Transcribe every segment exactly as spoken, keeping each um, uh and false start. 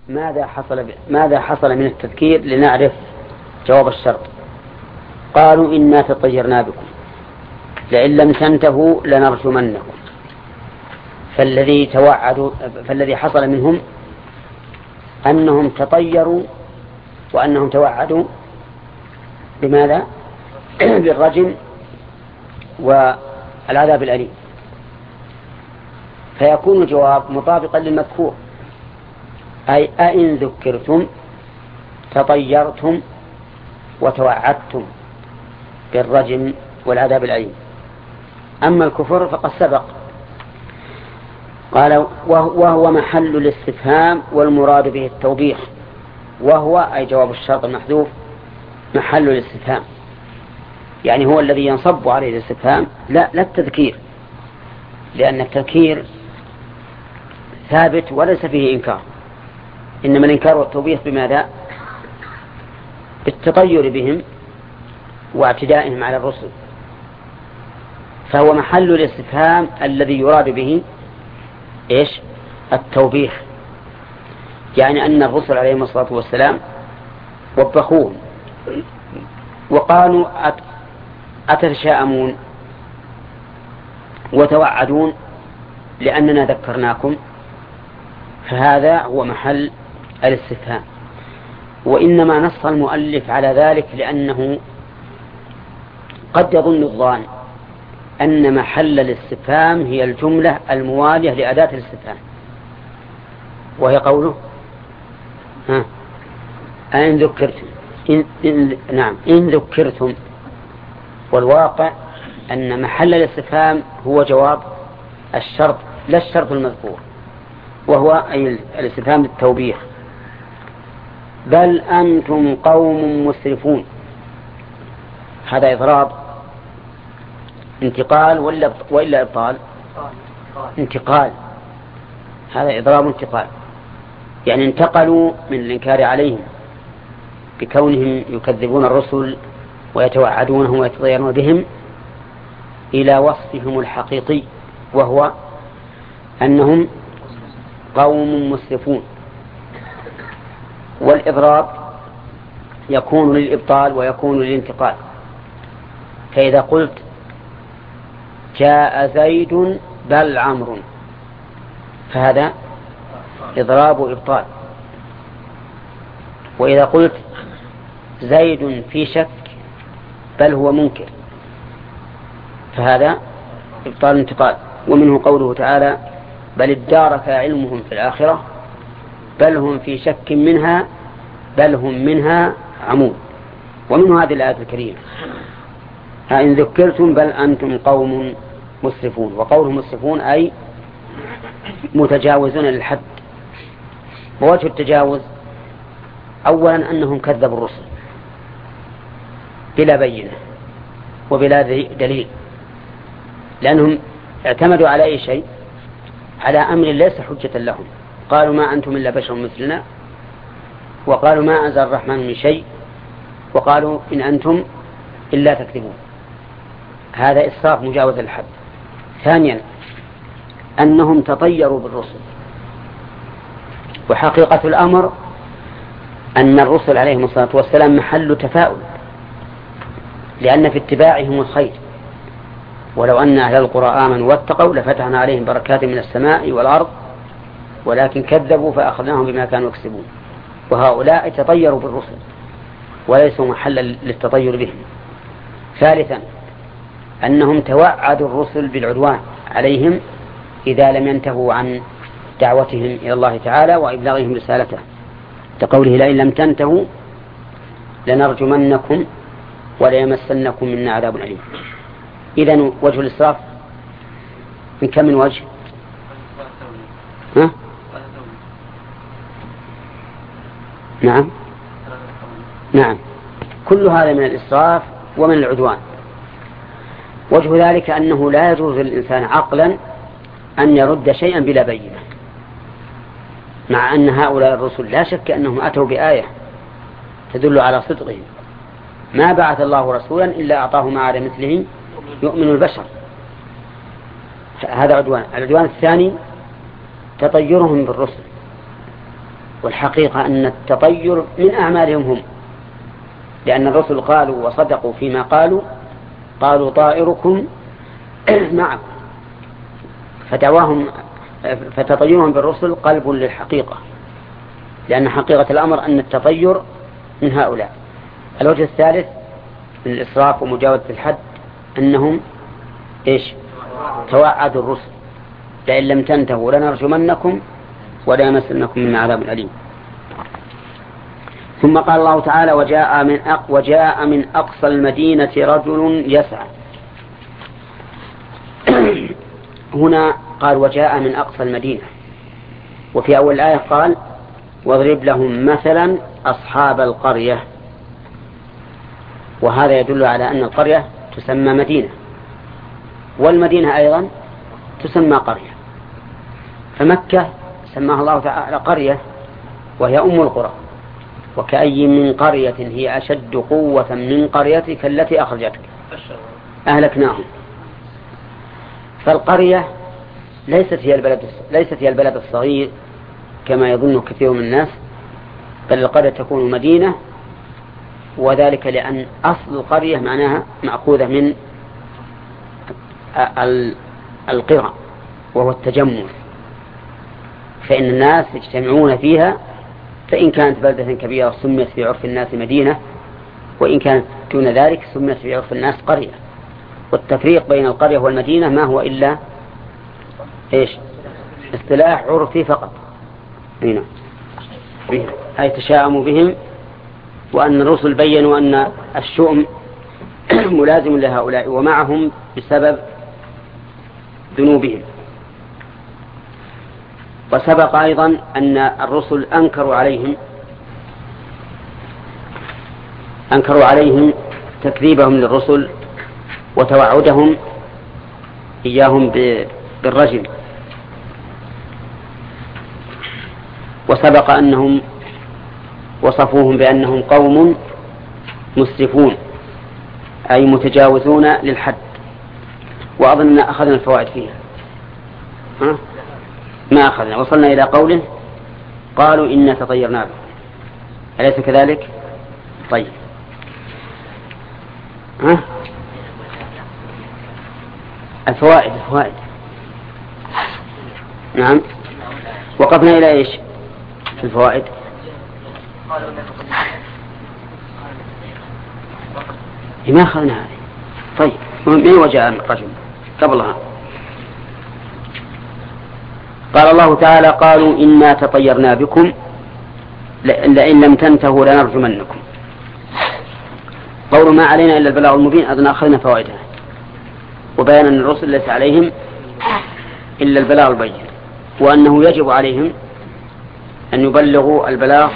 ماذا حصل ماذا حصل من التذكير لنعرف جواب الشرط. قالوا إنا تطيرنا بكم لئن لم تنتهوا لنرجمنكم. فالذي توعدوا فالذي حصل منهم أنهم تطيروا وأنهم توعدوا بماذا؟ بالرجم والعذاب الأليم. فيكون الجواب مطابقا للمذكور، أي أئن ذكرتم تطيرتم وتوعدتم بالرجم والعذاب الأليم. أما الكفر فقد سبق. قال وهو محل الاستفهام والمراد به التوبيخ. وهو أي جواب الشرط المحذوف محل الاستفهام، يعني هو الذي ينصب عليه الاستفهام، لا لا التذكير، لأن التذكير ثابت وليس فيه إنكار، إنما الإنكار والتوبيخ بماذا؟ بالتطير بهم واعتدائهم على الرسل. فهو محل الاستفهام الذي يراد به إيش؟ التوبيخ، يعني أن الرسل عليهم الصلاة والسلام وبخوهم وقالوا أتتشاءمون وتوعدون لأننا ذكرناكم، فهذا هو محل الاستفهام. وإنما نص المؤلف على ذلك لأنه قد يظن الظان أن محل الاستفهام هي الجملة الموالية لأداة الاستفهام، وهي قوله ها أن ذكرتم إن إن نعم إن ذكرتم. والواقع أن محل الاستفهام هو جواب الشرط لا الشرط المذكور، وهو أي الاستفهام بالتوبيخ. بل أنتم قوم مسرفون. هذا إضراب انتقال ولا وإلا إبطال؟ انتقال. هذا إضراب انتقال، يعني انتقلوا من الإنكار عليهم بكونهم يكذبون الرسل ويتوعدونهم ويتطيرون بهم إلى وصفهم الحقيقي، وهو أنهم قوم مسرفون. والإضراب يكون للإبطال ويكون للانتقال. فإذا قلت جاء زيد بل عمرو فهذا إضراب وإبطال. وإذا قلت زيد في شك بل هو منكر فهذا إبطال انتقال. ومنه قوله تعالى بل ادارك علمهم في الآخرة بل هم في شك منها بل هم منها عمون. ومنه هذه الآية الكريمة إن ذكرتم بل أنتم قوم مسرفون. وقولهم مسرفون أي متجاوزون للحد. ووجه التجاوز أولا أنهم كذبوا الرسل بلا بينة وبلا دليل، لأنهم اعتمدوا على أي شيء؟ على أمر ليس حجة لهم. قالوا ما أنتم إلا بشر مثلنا، وقالوا ما أنزل الرحمن من شيء، وقالوا إن أنتم إلا تكذبون. هذا إسراف مجاوز الحد. ثانيا أنهم تطيروا بالرسل. وحقيقة الأمر أن الرسل عليهم الصلاة والسلام محل تفاؤل، لأن في اتباعهم الخير. ولو أن أهل القرى آمنوا واتقوا لفتحنا عليهم بركات من السماء والأرض ولكن كذبوا فأخذناهم بما كانوا يكسبون. وهؤلاء تطيروا بالرسل وليسوا محلا للتطير بهم. ثالثا أنهم توعدوا الرسل بالعدوان عليهم إذا لم ينتهوا عن دعوتهم إلى الله تعالى وإبلاغهم رسالته، كقوله لئن لم تنتهوا لنرجمنكم وليمسنكم منا عذاب أليم. إذن وجه الإسراف من كم من وجه؟ ها؟ نعم نعم كل هذا من الإسراف ومن العدوان. وجه ذلك أنه لا يجوز للإنسان عقلا أن يرد شيئا بلا بينة، مع أن هؤلاء الرسل لا شك أنهم أتوا بآية تدل على صدقهم. ما بعث الله رسولا إلا أعطاه ما على مثله يؤمن البشر. هذا عدوان. العدوان الثاني تطيرهم بالرسل والحقيقة أن التطير من أعمالهم هم، لأن الرسل قالوا وصدقوا فيما قالوا، قالوا طائركم معكم، فدعواهم فتطيرهم بالرسل قلب للحقيقة، لأن حقيقة الأمر أن التطير من هؤلاء. الوجه الثالث من الإسراف ومجاوزة الحد أنهم إيش توعدوا الرسل لئن لم تنتهوا لنرجمنكم وليمسنكم من عذاب أليم. ثم قال الله تعالى وجاء من أق وجاء من أقصى المدينة رجل يسعى. هنا قال وجاء من أقصى المدينة، وفي أول الآية قال واضرب لهم مثلا أصحاب القرية، وهذا يدل على أن القرية تسمى مدينة، والمدينة أيضا تسمى قرية. فمكة سماها الله تعالى قرية وهي أم القرى، وكأي من قرية هي أشد قوة من قريتك التي أخرجتك أهلكناهم. فالقرية ليست هي البلد ليست هي البلد الصغير كما يظن كثير من الناس، بل القرية تكون مدينة، وذلك لأن أصل القرية معناها مأخوذة من القرى وهو التجمع، فإن الناس يجتمعون فيها، فإن كانت بلدة كبيرة سميت في عرف الناس مدينة، وإن كانت دون ذلك سميت في عرف الناس قرية. والتفريق بين القرية والمدينة ما هو إلا إيش اصطلاح عرفي فقط. هنا أي تشاءموا بهم، وأن الرسل بينوا أن الشؤم ملازم لهؤلاء ومعهم بسبب ذنوبهم. وسبق أيضا أن الرسل أنكروا عليهم أنكروا عليهم تكذيبهم للرسل وتوعدهم إياهم بالرجم. وسبق أنهم وصفوهم بأنهم قوم مسرفون أي متجاوزون للحد. وأظن أخذنا الفوائد فيها، ها؟ ما أخذنا. وصلنا إلى قوله قالوا إنا تطيرنا بكم، أليس كذلك؟ طيب، ها؟ الفوائد الفوائد نعم. وقفنا إلى إيش في الفوائد؟ ما أخذنا هذه. طيب، من وجاء الرجل قبلها؟ قال الله تعالى قالوا إنا تطيرنا بكم لئن لم تنتهوا لنرجمنكم. قولوا ما علينا إلا البلاغ المبين أظن أخذنا فوائدها، وبيان أن الرسل ليس عليهم إلا البلاغ البين، وأنه يجب عليهم أن يبلغوا البلاغ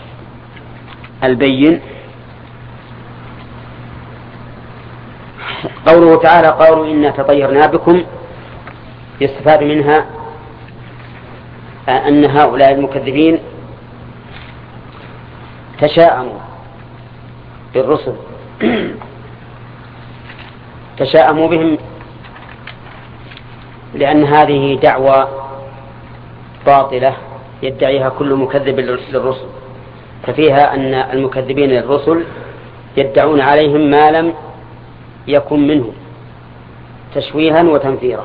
البين. قوله تعالى قالوا إنا تطيرنا بكم يستفاد منها أن هؤلاء المكذبين تشاءموا بالرسل تشاءموا بهم لأن هذه دعوة باطلة يدعيها كل مكذب للرسل، ففيها أن المكذبين للرسل يدعون عليهم ما لم يكن منهم تشويها وتنفيرا.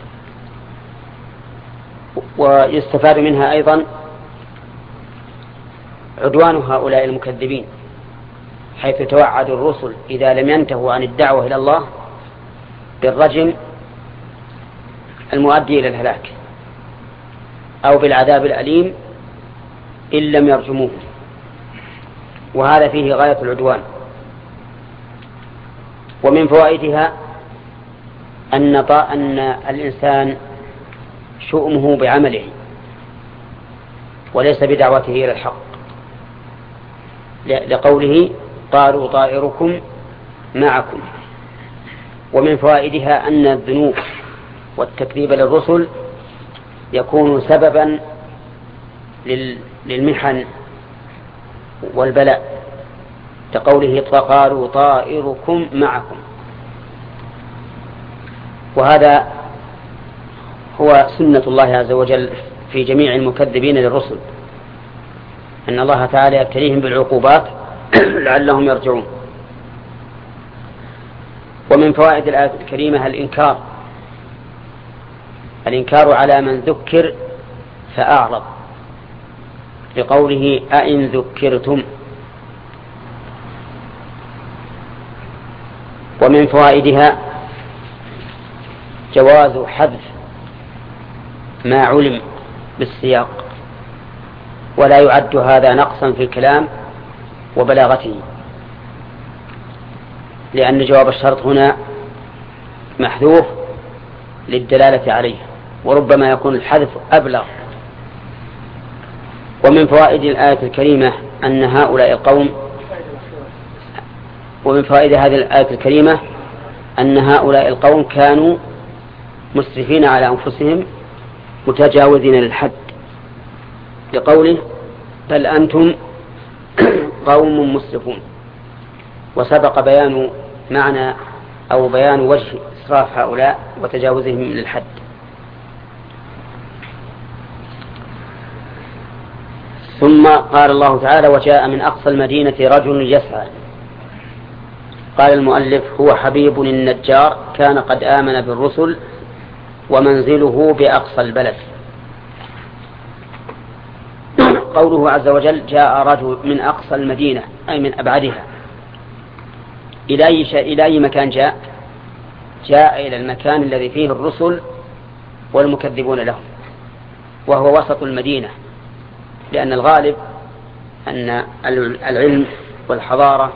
ويستفاد منها أيضا عدوان هؤلاء المكذبين، حيث توعد الرسل إذا لم ينتهوا عن الدعوة إلى الله بالرجم المؤدي إلى الهلاك أو بالعذاب الأليم إن لم يرجموه، وهذا فيه غاية العدوان. ومن فوائدها أن أن الإنسان شؤمه بعمله وليس بدعوته إلى الحق، لقوله قالوا طائركم معكم. ومن فوائدها أن الذنوب والتكذيب للرسل يكون سببا للمحن والبلاء، كقوله قالوا طائركم معكم. وهذا هو سنة الله عز وجل في جميع المكذبين للرسل، أن الله تعالى يبتليهم بالعقوبات لعلهم يرجعون. ومن فوائد الآية الكريمة الإنكار الإنكار على من ذكر فأعرض، لقوله أئن ذكرتم. ومن فوائدها جواز حذف ما علم بالسياق، ولا يعد هذا نقصا في الكلام وبلاغته، لأن جواب الشرط هنا محذوف للدلالة عليه، وربما يكون الحذف أبلغ. ومن فوائد الآية الكريمة أن هؤلاء القوم ومن فوائد هذه الآية الكريمة أن هؤلاء القوم كانوا مسرفين على أنفسهم متجاوزين للحد، لقوله بل أنتم قوم مسرفون. وسبق بيان معنى أو بيان وجه إسراف هؤلاء وتجاوزهم للحد. ثم قال الله تعالى وجاء من أقصى المدينة رجل يسعى. قال المؤلف هو حبيب النجار كان قد آمن بالرسل ومنزله بأقصى البلد. قوله عز وجل جاء رجل من أقصى المدينة أي من أبعدها. إلى أي, إلى أي مكان جاء؟ جاء إلى المكان الذي فيه الرسل والمكذبون لهم، وهو وسط المدينة، لأن الغالب أن العلم والحضارة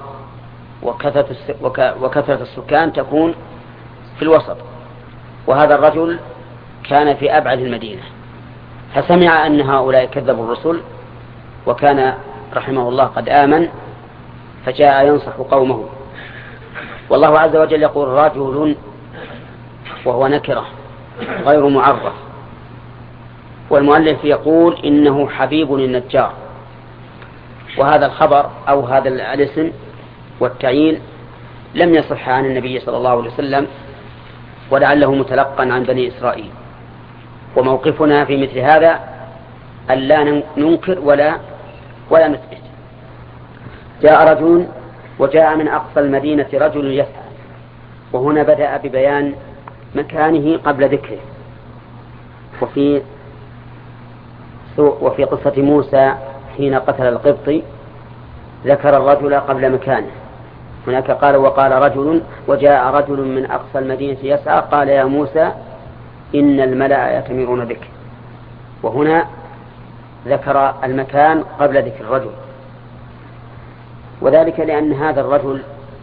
وكثرة السكان تكون في الوسط، وهذا الرجل كان في أبعد المدينة، فسمع أن هؤلاء كذبوا الرسل وكان رحمه الله قد آمن، فجاء ينصح قومه. والله عز وجل يقول رجل وهو نكرة غير معرف، والمؤلف يقول إنه حبيب النجار، وهذا الخبر أو هذا الاسم والتعيين لم يصح عن النبي صلى الله عليه وسلم، ولعله متلقا عن بني إسرائيل. وموقفنا في مثل هذا أن لا ننكر ولا ولا نثبت. جاء رجل وجاء من أقصى المدينة رجل يسعى، وهنا بدأ ببيان مكانه قبل ذكره. وفي وفي قصة موسى حين قتل القبطي ذكر الرجل قبل مكانه، هناك قال وقال رجل وجاء رجل من أقصى المدينة يسعى قال يا موسى إن الملأ يأتمرون بك، وهنا ذكر المكان قبل ذكر الرجل، وذلك لأن هذا الرجل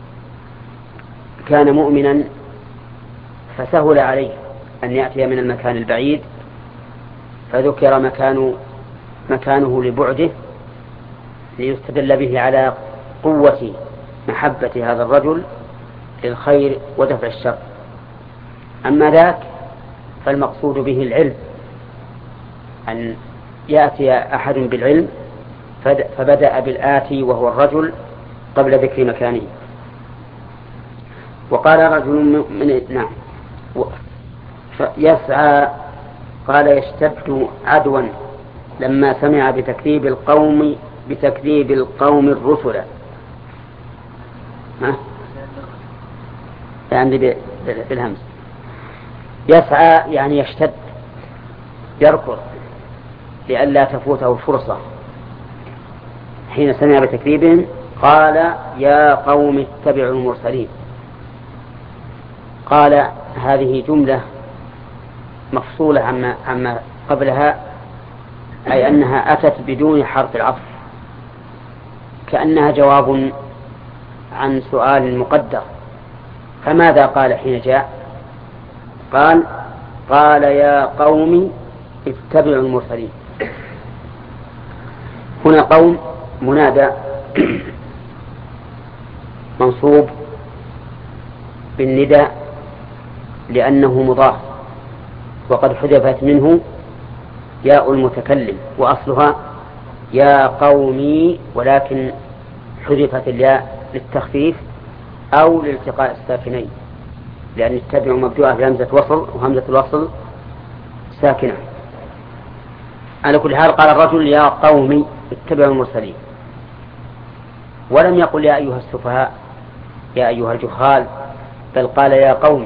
كان مؤمنا فسهل عليه أن يأتي من المكان البعيد، فذكر مكان مكانه لبعده ليستدل به على قوة محبة هذا الرجل للخير ودفع الشر. أما ذاك فالمقصود به العلم، أن يأتي أحد بالعلم، فبدأ بالآتي وهو الرجل قبل ذكر مكانه. وقال رجل من نعم يسعى قال يشتد عدوا لما سمع بتكذيب القوم بتكذيب القوم الرسل. ها يعني بالهمس. يسعى يعني يشتد يركض لئلا تفوته الفرصة. حين سمع بتكذيبهم قال يا قوم اتبعوا المرسلين. قال هذه جملة مفصولة عما, عما قبلها، أي أنها أتت بدون حرف العطف، كأنها جواب عن سؤال مقدر. فماذا قال حين جاء؟ قال قال يا قوم اتبعوا المرسلين. هنا قوم منادى منصوب بالنداء لأنه مضاف، وقد حذفت منه ياء المتكلم وأصلها يا قومي، ولكن حذفت الياء للتخفيف أو لالتقاء الساكنين، لأن اتبعوا مبدوءة بهمزة وصل، وهمزة الوصل ساكنة. على كل حال قال الرجل يا قومي، اتبعوا المرسلين، ولم يقل يا أيها السفهاء يا أيها الجهال، بل قال يا قوم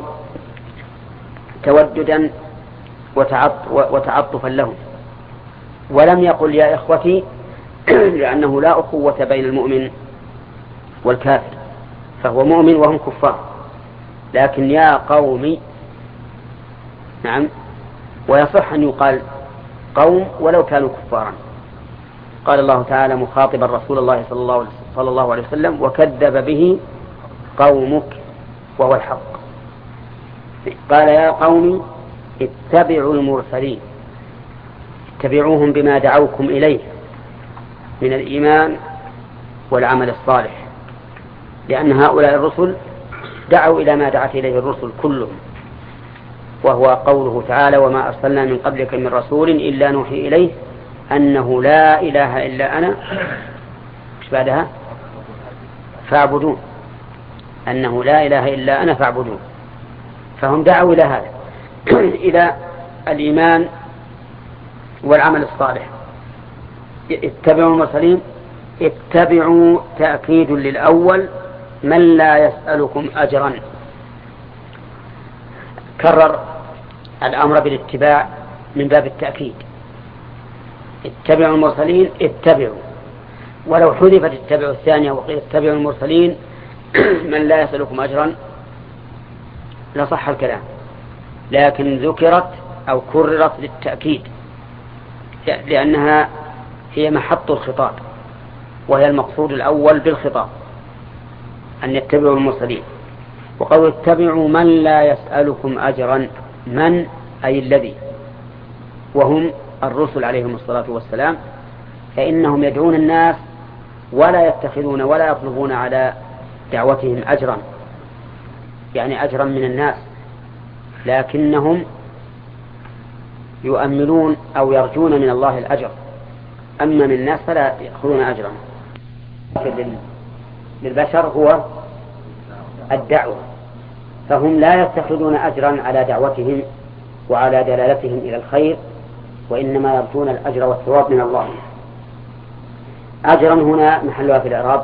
توددا وتعطفا لهم، ولم يقل يا إخوتي لأنه لا أخوة بين المؤمن والكافر، فهو مؤمن وهم كفار، لكن يا قوم نعم. ويصح أن يقال قوم ولو كانوا كفارا. قال الله تعالى مخاطبا رسول الله صلى الله عليه وسلم وكذب به قومك وهو الحق. قال يا قوم اتبعوا المرسلين، اتبعوهم بما دعوكم إليه من الإيمان والعمل الصالح، لأن هؤلاء الرسل دعوا إلى ما دعت إليه الرسل كلهم، وهو قوله تعالى وما أرسلنا من قبلك من رسول إلا نوحي إليه أنه لا إله إلا أنا مش بعدها فاعبدون، أنه لا إله إلا أنا فاعبدون. فهم دعوا إلى هذا إلى الإيمان والعمل الصالح. اتبعوا المرسلين، اتبعوا تأكيد للأول من لا يسألكم أجرا، كرر الأمر بالاتباع من باب التأكيد. اتبعوا المرسلين اتبعوا، ولو حذفت اتبعوا الثانية وقيل اتبعوا المرسلين من لا يسألكم أجرا لصح الكلام، لكن ذكرت أو كررت للتأكيد لأنها هي محط الخطاب، وهي المقصود الأول بالخطاب أن يتبعوا المرسلين. وقالوا اتبعوا من لا يسألكم أجرا، من أي الذي، وهم الرسل عليهم الصلاة والسلام، فإنهم يدعون الناس ولا يتخذون ولا يطلبون على دعوتهم أجرا، يعني أجرا من الناس، لكنهم يؤملون أو يرجون من الله الأجر، أما من الناس فلا يأخذون أجرا. للبشر هو الدعوة، فهم لا يتخذون أجرا على دعوتهم وعلى دلالتهم إلى الخير، وإنما يرجون الأجر والثواب من الله. أجرا هنا محلها في الإعراب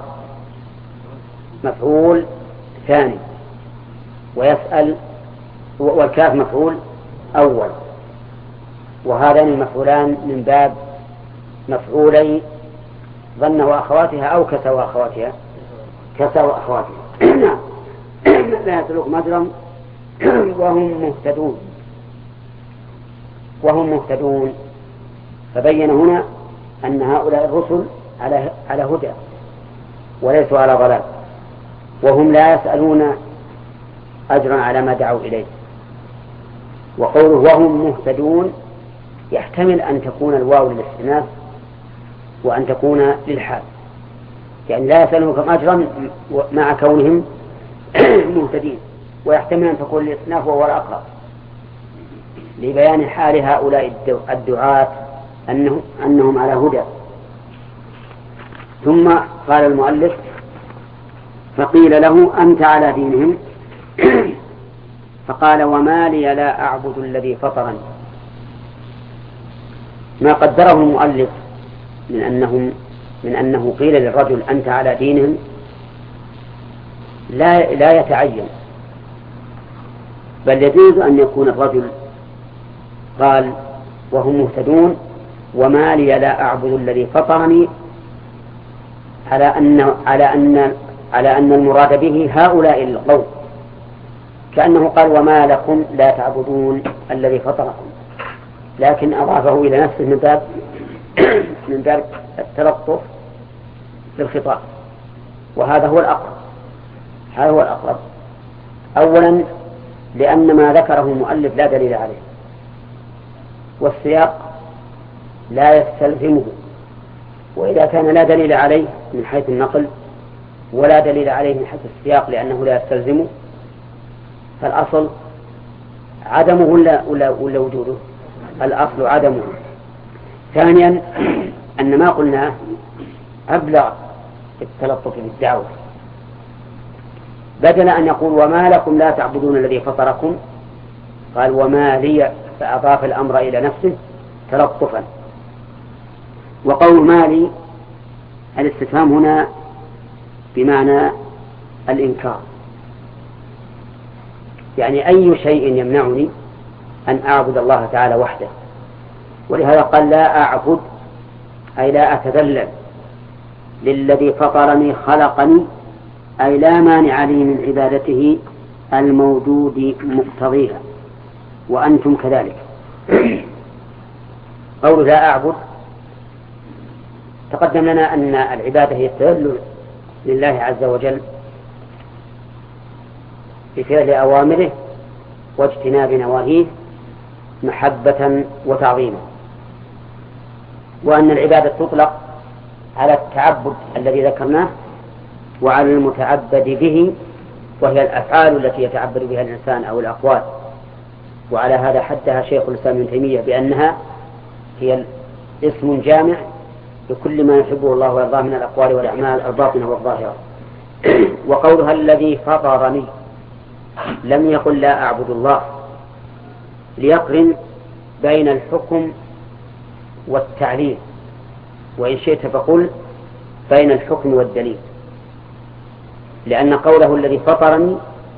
مفعول ثاني، ويسأل والكاف مفعول أول، وهذان المفعولان من باب مفعولي ظن وأخواتها أو كسى وأخواتها كسى وأخواتها لا يسألكم أجرا وهم مهتدون وهم مهتدون فبين هنا أن هؤلاء الرسل على على هدى وليسوا على ضلال، وهم لا يسألون أجرا على ما دعوا إليه. وقوله وهم مهتدون يحتمل أن تكون الواو للاستئناف وأن تكون للحال، يعني لا يسألونكم أجرا مع كونهم مهتدين، ويحتمل أن تكون للاستئناف وهو الأقرب لبيان حال هؤلاء الدعاة أنهم, أنهم على هدى. ثم قال المؤلف فقيل له أنت على دينهم فقال وما لي لا أعبد الذي فطرني. ما قدره المؤلف من أنهم من أنه قيل للرجل أنت على دينهم لا لا يتعين، بل يجوز أن يكون الرجل قال وهم مهتدون وما لي لا أعبد الذي فطرني، على أن على أن على أن المراد به هؤلاء القوم، كأنه قال وما لكم لا تعبدون الذي فطركم، لكن أضافه إلى نفسه من باب من باب التلطف بالخطاب، وهذا هو الأقرب هذا هو الأقرب أولا لأن ما ذكره المؤلف لا دليل عليه، والسياق لا يستلزمه، وإذا كان لا دليل عليه من حيث النقل ولا دليل عليه من حيث السياق لأنه لا يستلزمه، فالأصل عدمه ولا, ولا, ولا وجوده؟ الأصل عدمه. ثانيا أن ما قلناه أبلغ التلطف بالدعوة، بدل أن يقول وما لكم لا تعبدون الذي فطركم قال وما لي، فأضاف الأمر إلى نفسه تلطفا. وقول ما لي الاستفهام هنا بمعنى الإنكار، يعني أي شيء يمنعني أن أعبد الله تعالى وحده. ولهذا قال لا أعبد أي لا أتذلل للذي فطرني خلقني، أي لا مانع لي من عبادته الموجود مقتضيها، وأنتم كذلك. قول لا أعبد تقدم لنا أن العبادة هي التذلل لله عز وجل بفعل أوامره واجتناب نواهيه محبة وتعظيما، وأن العبادة تطلق على التعبد الذي ذكرناه وعلى المتعبد به، وهي الأفعال التي يتعبد بها الإنسان أو الأقوال. وعلى هذا حدها شيخ الإسلام ابن تيمية بأنها هي اسم جامع لكل ما يحبه الله ويرضاه من الأقوال والأعمال الباطنة والظاهرة. وقولها الذي فطرني لم يقل لا أعبد الله، ليقرن بين الحكم والتعليل، وإن شئت فقل بين الحكم والدليل، لأن قوله الذي فطرني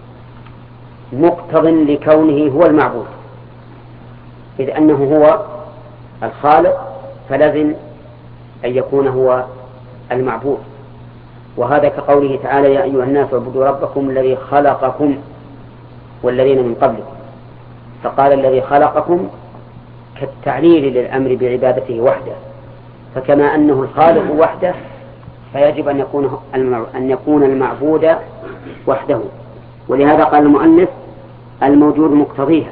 مقتض لكونه هو المعبود، إذ أنه هو الخالق فلازم أن يكون هو المعبود. وهذا كقوله تعالى يا أيها الناس اعبدوا ربكم الذي خلقكم والذين من قبلكم، فقال الذي خلقكم كالتعليل للأمر بعبادته وحده، فكما أنه الخالق وحده فيجب أن يكون أن يكون المعبود وحده. ولهذا قال المؤلف الموجود مقتضيها.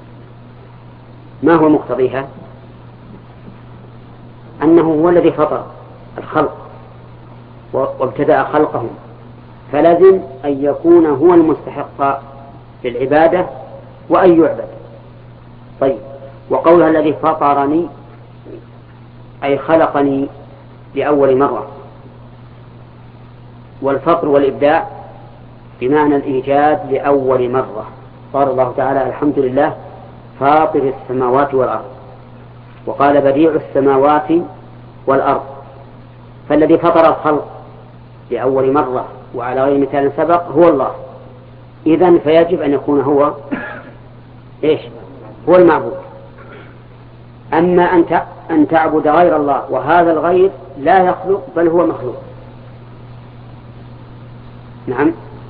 ما هو مقتضيها؟ أنه هو الذي فطر الخلق وابتدأ خلقهم، فلازم أن يكون هو المستحق للعبادة وأن يعبد. طيب، وقولها الذي فطرني أي خلقني لأول مرة، والفطر والإبداع بمعنى الإيجاد لأول مرة. قال الله تعالى الحمد لله فاطر السماوات والأرض، وقال بديع السماوات والأرض. فالذي فطر الخلق لأول مرة وعلى غير مثال سبق هو الله، إذن فيجب أن يكون هو إيش؟ هو المعبود. أما أن أن تعبد غير الله وهذا الغير لا يخلق بل هو مخلوق. نعم،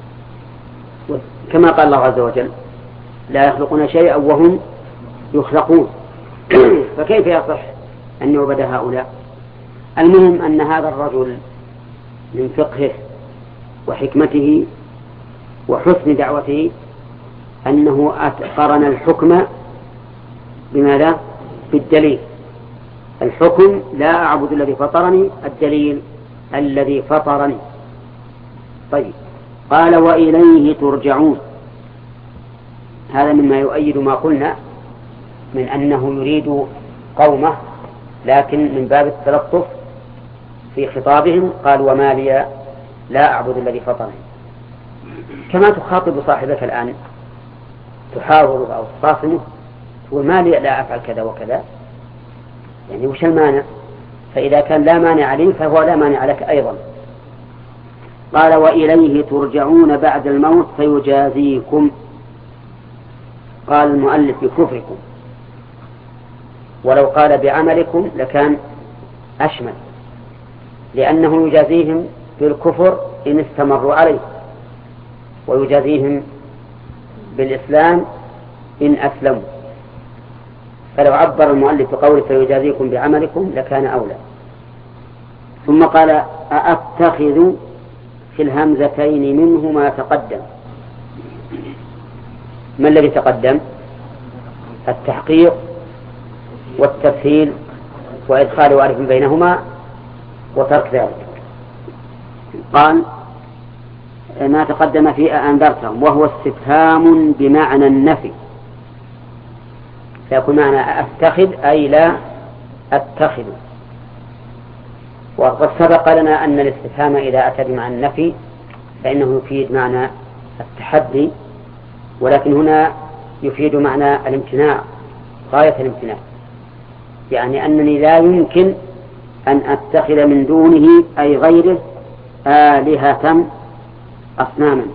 كما قال الله عز وجل لا يخلقون شيئا وهم يخلقون. فكيف يصح أن يعبد هؤلاء؟ المهم أن هذا الرجل من فقهه وحكمته وحسن دعوته أنه قرن الحكم بماذا؟ بالدليل. الحكم لا أعبد الذي فطرني، الدليل الذي فطرني. طيب، قال وإليه ترجعون. هذا مما يؤيد ما قلنا من أنه يريد قومه، لكن من باب التلطف في خطابهم قال وما لي لا أعبد الذي فطرني، كما تخاطب صاحبك الآن تحاوره أو تصاصمه تقول ما لي لا أفعل كذا وكذا، يعني وش المانع؟ فإذا كان لا مانع لي فهو لا مانع لك أيضا. قال وإليه ترجعون بعد الموت فيجازيكم. قال المؤلف بكفركم، ولو قال بعملكم لكان أشمل، لأنه يجازيهم بالكفر إن استمروا عليه، ويجازيهم بالإسلام إن أسلموا. فلو عبر المؤلف بقوله فيجازيكم بعملكم لكان أولى. ثم قال أأتخذ في الهمزتين منه ما تقدم. ما الذي تقدم؟ التحقيق والتسهيل وإدخال وارث بينهما وترك ذلك. قال ما تقدم في أنذرتهم، وهو استفهام بمعنى النفي، فيكون معنى أتخذ أي لا أتخذ. وقد سبق لنا أن الاستفهام إذا أتى بمعنى النفي فإنه يفيد معنى التحدي، ولكن هنا يفيد معنى الامتناع غاية الامتناع، يعني أنني لا يمكن أن أتخذ من دونه أي غيره آلهة أصناما.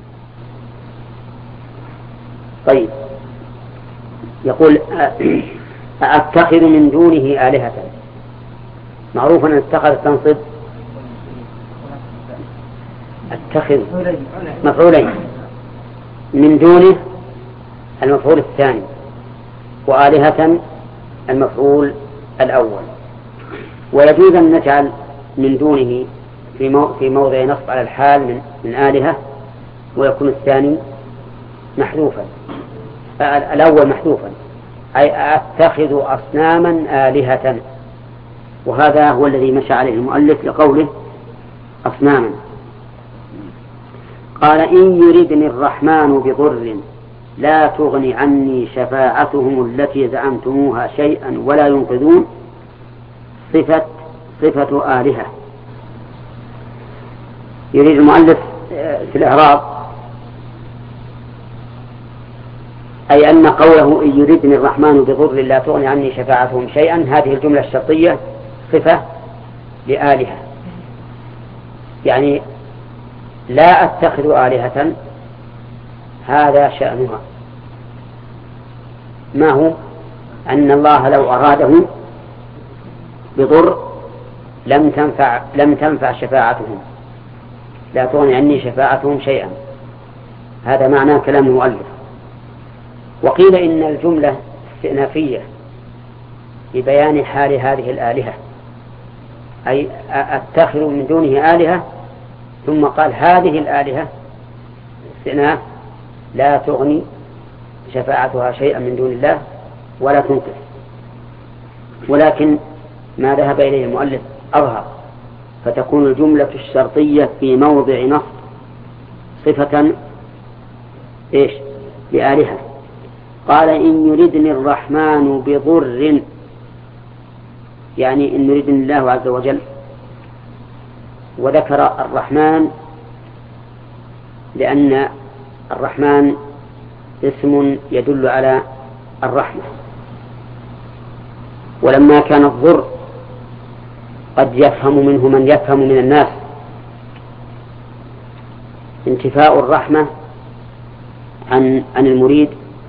طيب، يقول أتخذ من دونه آلهة، معروف أن اتخذ تنصب أتخذ مفعولين، من دونه المفعول الثاني، وآلهة المفعول الأول. ويجوز أن نجعل من دونه في موضع نصب على الحال من, من آلهة، ويكون الثاني محذوفا، الأول محذوفا، أي أتخذ أصناما آلهة. وهذا هو الذي مشى عليه المؤلف لقوله أصناما. قال إن يردني الرحمن بضر لا تغني عني شفاعتهم التي زعمتموها شيئا ولا ينقذون، صفة صفة آلهة. يريد المؤلف في الإعراب أي أن قوله إن يردني الرحمن بضر لا تغني عني شفاعتهم شيئا، هذه الجملة الشرطية صفة لآلهة، يعني لا أتخذ آلهة، هذا شأنها. ما هو؟ أن الله لو أراده بضر لم تنفع لم تنفع شفاعتهم، لا تغني عني شفاعتهم شيئا. هذا معنى كلام المؤلف. وقيل إن الجملة استئنافية لبيان حال هذه الآلهة، أي أتخذ من دونه آلهة، ثم قال هذه الآلهة استئناف لا تغني شفاعتها شيئا من دون الله ولا تنقذ. ولكن ما ذهب إليه المؤلف أظهر، فتكون الجملة الشرطية في موضع نصب صفة إيش؟ لآلهة. قال إن يردني الرحمن بضر، يعني إن يردني الله عز وجل، وذكر الرحمن لأن الرحمن اسم يدل على الرحمة. ولما كان الضر قد يفهم منه من يفهم من الناس انتفاء الرحمة عن عن المريد،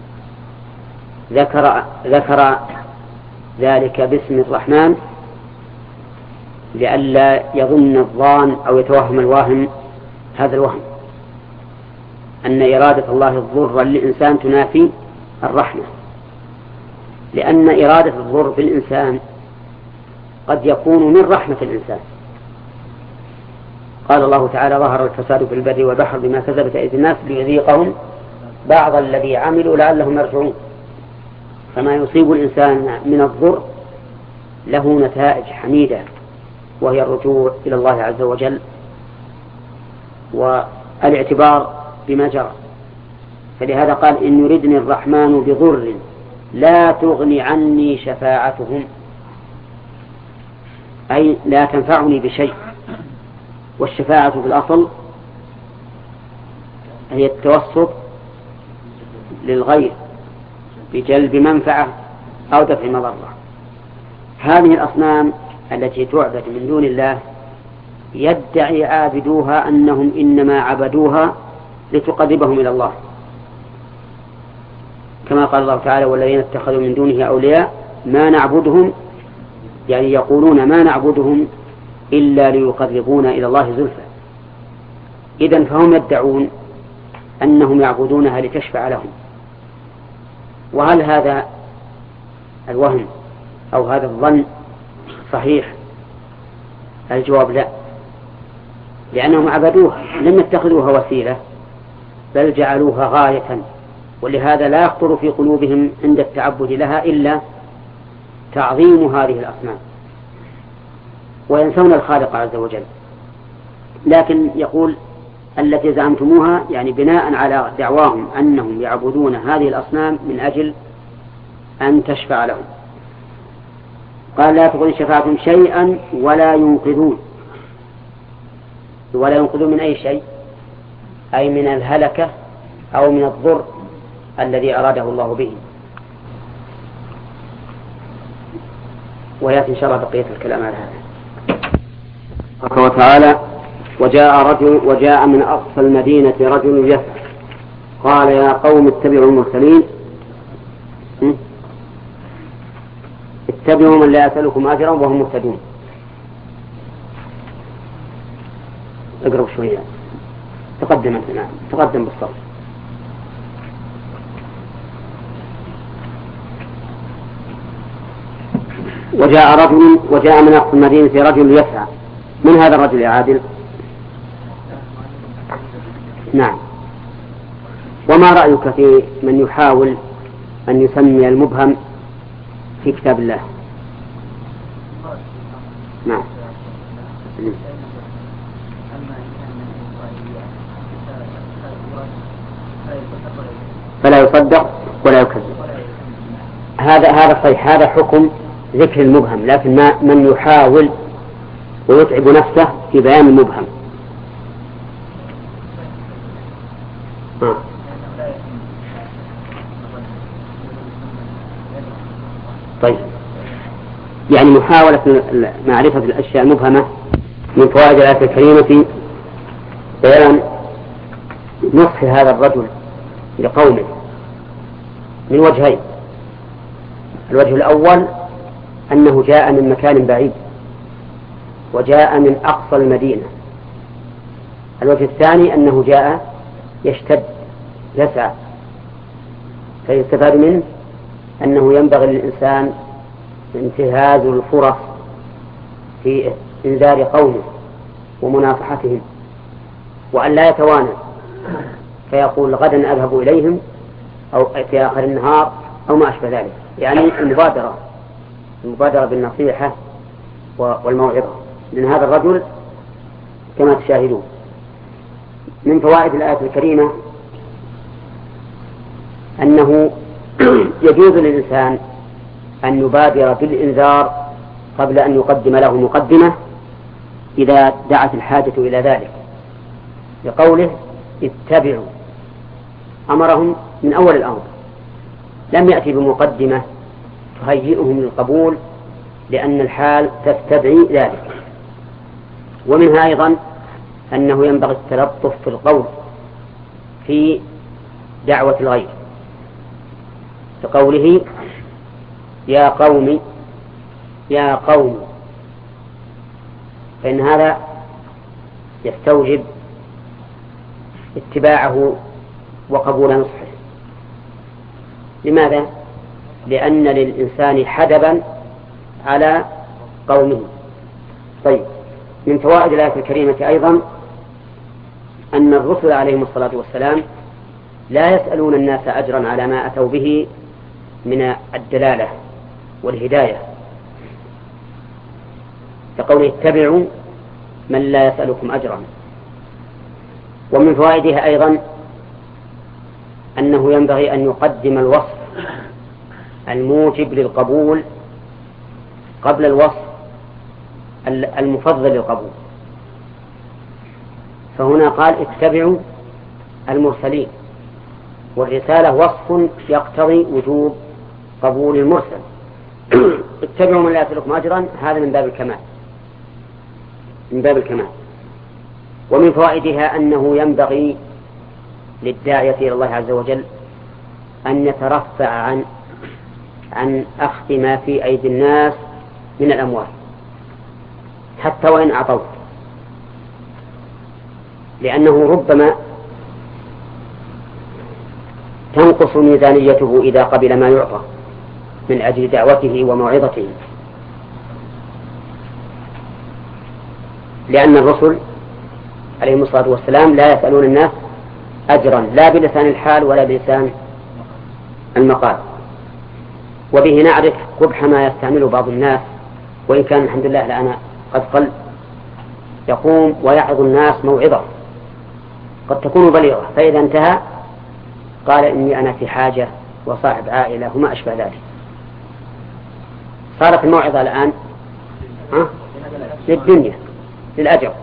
ذكر ذكر ذلك باسم الرحمن لئلا يظن الظان أو يتوهم الواهم هذا الوهم، أن إرادة الله الضر للإنسان تنافي الرحمة، لأن إرادة الضر بالإنسان قد يكون من رحمة الإنسان. قال الله تعالى ظهر الفساد في البر والبحر بما كسبت أيدي الناس ليذيقهم بعض الذي عملوا لعلهم يرجعون. فما يصيب الإنسان من الضر له نتائج حميدة، وهي الرجوع إلى الله عز وجل والاعتبار بما جرى. فلهذا قال إن يردني الرحمن بضر لا تغني عني شفاعتهم، أي لا تنفعني بشيء. والشفاعة في الأصل هي التوسط للغير بجلب منفعة أو دفع مضرة. هذه الأصنام التي تعبد من دون الله يدعي عابدوها أنهم إنما عبدوها لتقربهم إلى الله، كما قال الله تعالى والذين اتخذوا من دونه أولياء ما نعبدهم، يعني يقولون ما نعبدهم إلا ليقربونا إلى الله زلفى. إذن فهم يدعون أنهم يعبدونها لتشفع لهم. وهل هذا الوهم أو هذا الظن صحيح؟ الجواب لا، لأنهم عبدوها لم يتخذوها وسيلة بل جعلوها غاية، ولهذا لا يخطر في قلوبهم عند التعبد لها إلا تعظيم هذه الأصنام، وينسون الخالق عز وجل. لكن يقول التي زعمتموها، يعني بناء على دعواهم أنهم يعبدون هذه الأصنام من أجل أن تشفع لهم. قال لا تغني شفاعتهم شيئا ولا ينقذون. ولا ينقذون من أي شيء؟ أي من الهلكة أو من الضر الذي أراده الله به. ويأتي إن شاء الله بقية الكلام على هذا. وتعالى: وجاء رجل وجاء من أقصى المدينة رجل يسعى قال يا قوم اتبعوا المرسلين اتبعوا من لا يسألكم أجرا وهم مهتدون. اقرأوا شوية. تقدم أنت. نعم تقدم بالصوت. وجاء رجل وجاء من أقصى المدينة رجل يسعى. من هذا الرجل يا عادل؟ نعم. وما رأيك في من يحاول أن يسمي المبهم في كتاب الله؟ نعم. فلا يصدق ولا يكذب. هذا هذا صحيح. هذا حكم ذكر المبهم، لكن ما من يحاول ويتعب نفسه في بيان المبهم. آه. طيب، يعني محاولة معرفة الأشياء المبهمة من فوائد الآية الكريمة بيان نصح هذا الرجل لقومه من وجهين. الوجه الأول أنه جاء من مكان بعيد وجاء من أقصى المدينة. الوجه الثاني أنه جاء يشتد يسعى، فيستفاد منه أنه ينبغي للإنسان انتهاز الفرص في إنذار قومه ومناصحتهم، وأن لا يتوانى فيقول غدا أذهب إليهم أو في آخر النهار أو ما أشبه ذلك. يعني المبادرة المبادرة بالنصيحة والموعظة. لأن هذا الرجل كما تشاهدون من فوائد الآية الكريمة أنه يجوز للإنسان أن يبادر بالإنذار قبل أن يقدم له مقدمة إذا دعت الحاجة إلى ذلك، لقوله اتبعوا، أمرهم من أول الأمر، لم يأتي بمقدمة تهيئهم للقبول لأن الحال تستدعي ذلك. ومنها أيضا أنه ينبغي التلطف في القول في دعوة الغير، كقوله يا قوم يا قوم، فإن هذا يستوجب اتباعه وقبول نصحه. لماذا؟ لأن للإنسان حدبا على قومه. طيب، من فوائد الآية الكريمة أيضا أن الرسل عليهم الصلاة والسلام لا يسألون الناس أجرا على ما أتوا به من الدلالة والهداية، كقوله اتبعوا من لا يسألكم أجرا. ومن فوائدها أيضا أنه ينبغي أن يقدم الوصف الموجب للقبول قبل الوصف المفضل للقبول. فهنا قال اتبعوا المرسلين، والرسالة وصف يقتضي وجوب قبول المرسل. اتبعوا من لا يسألكم أجرا، هذا من باب الكمال من باب الكمال. ومن فوائدها أنه ينبغي للداعية إلى الله عز وجل أن يترفع عن عن أخذ ما في أيدي الناس من الأموال حتى وإن أعطوه، لأنه ربما تنقص ميزانيته إذا قبل ما يعطى من أجل دعوته وموعظته. لأن الرسل عليهم الصلاة والسلام لا يسألون الناس أجرا لا بلسان الحال ولا بلسان المقال. وبه نعرف قبح ما يستعمله بعض الناس، وإن كان الحمد لله الآن قد قل، يقوم ويعظ الناس موعظة قد تكون بليغة، فإذا انتهى قال إني أنا في حاجة وصاحب عائلة وما أشبه ذلك. صارت الموعظة الآن ها؟ للدنيا للأجر.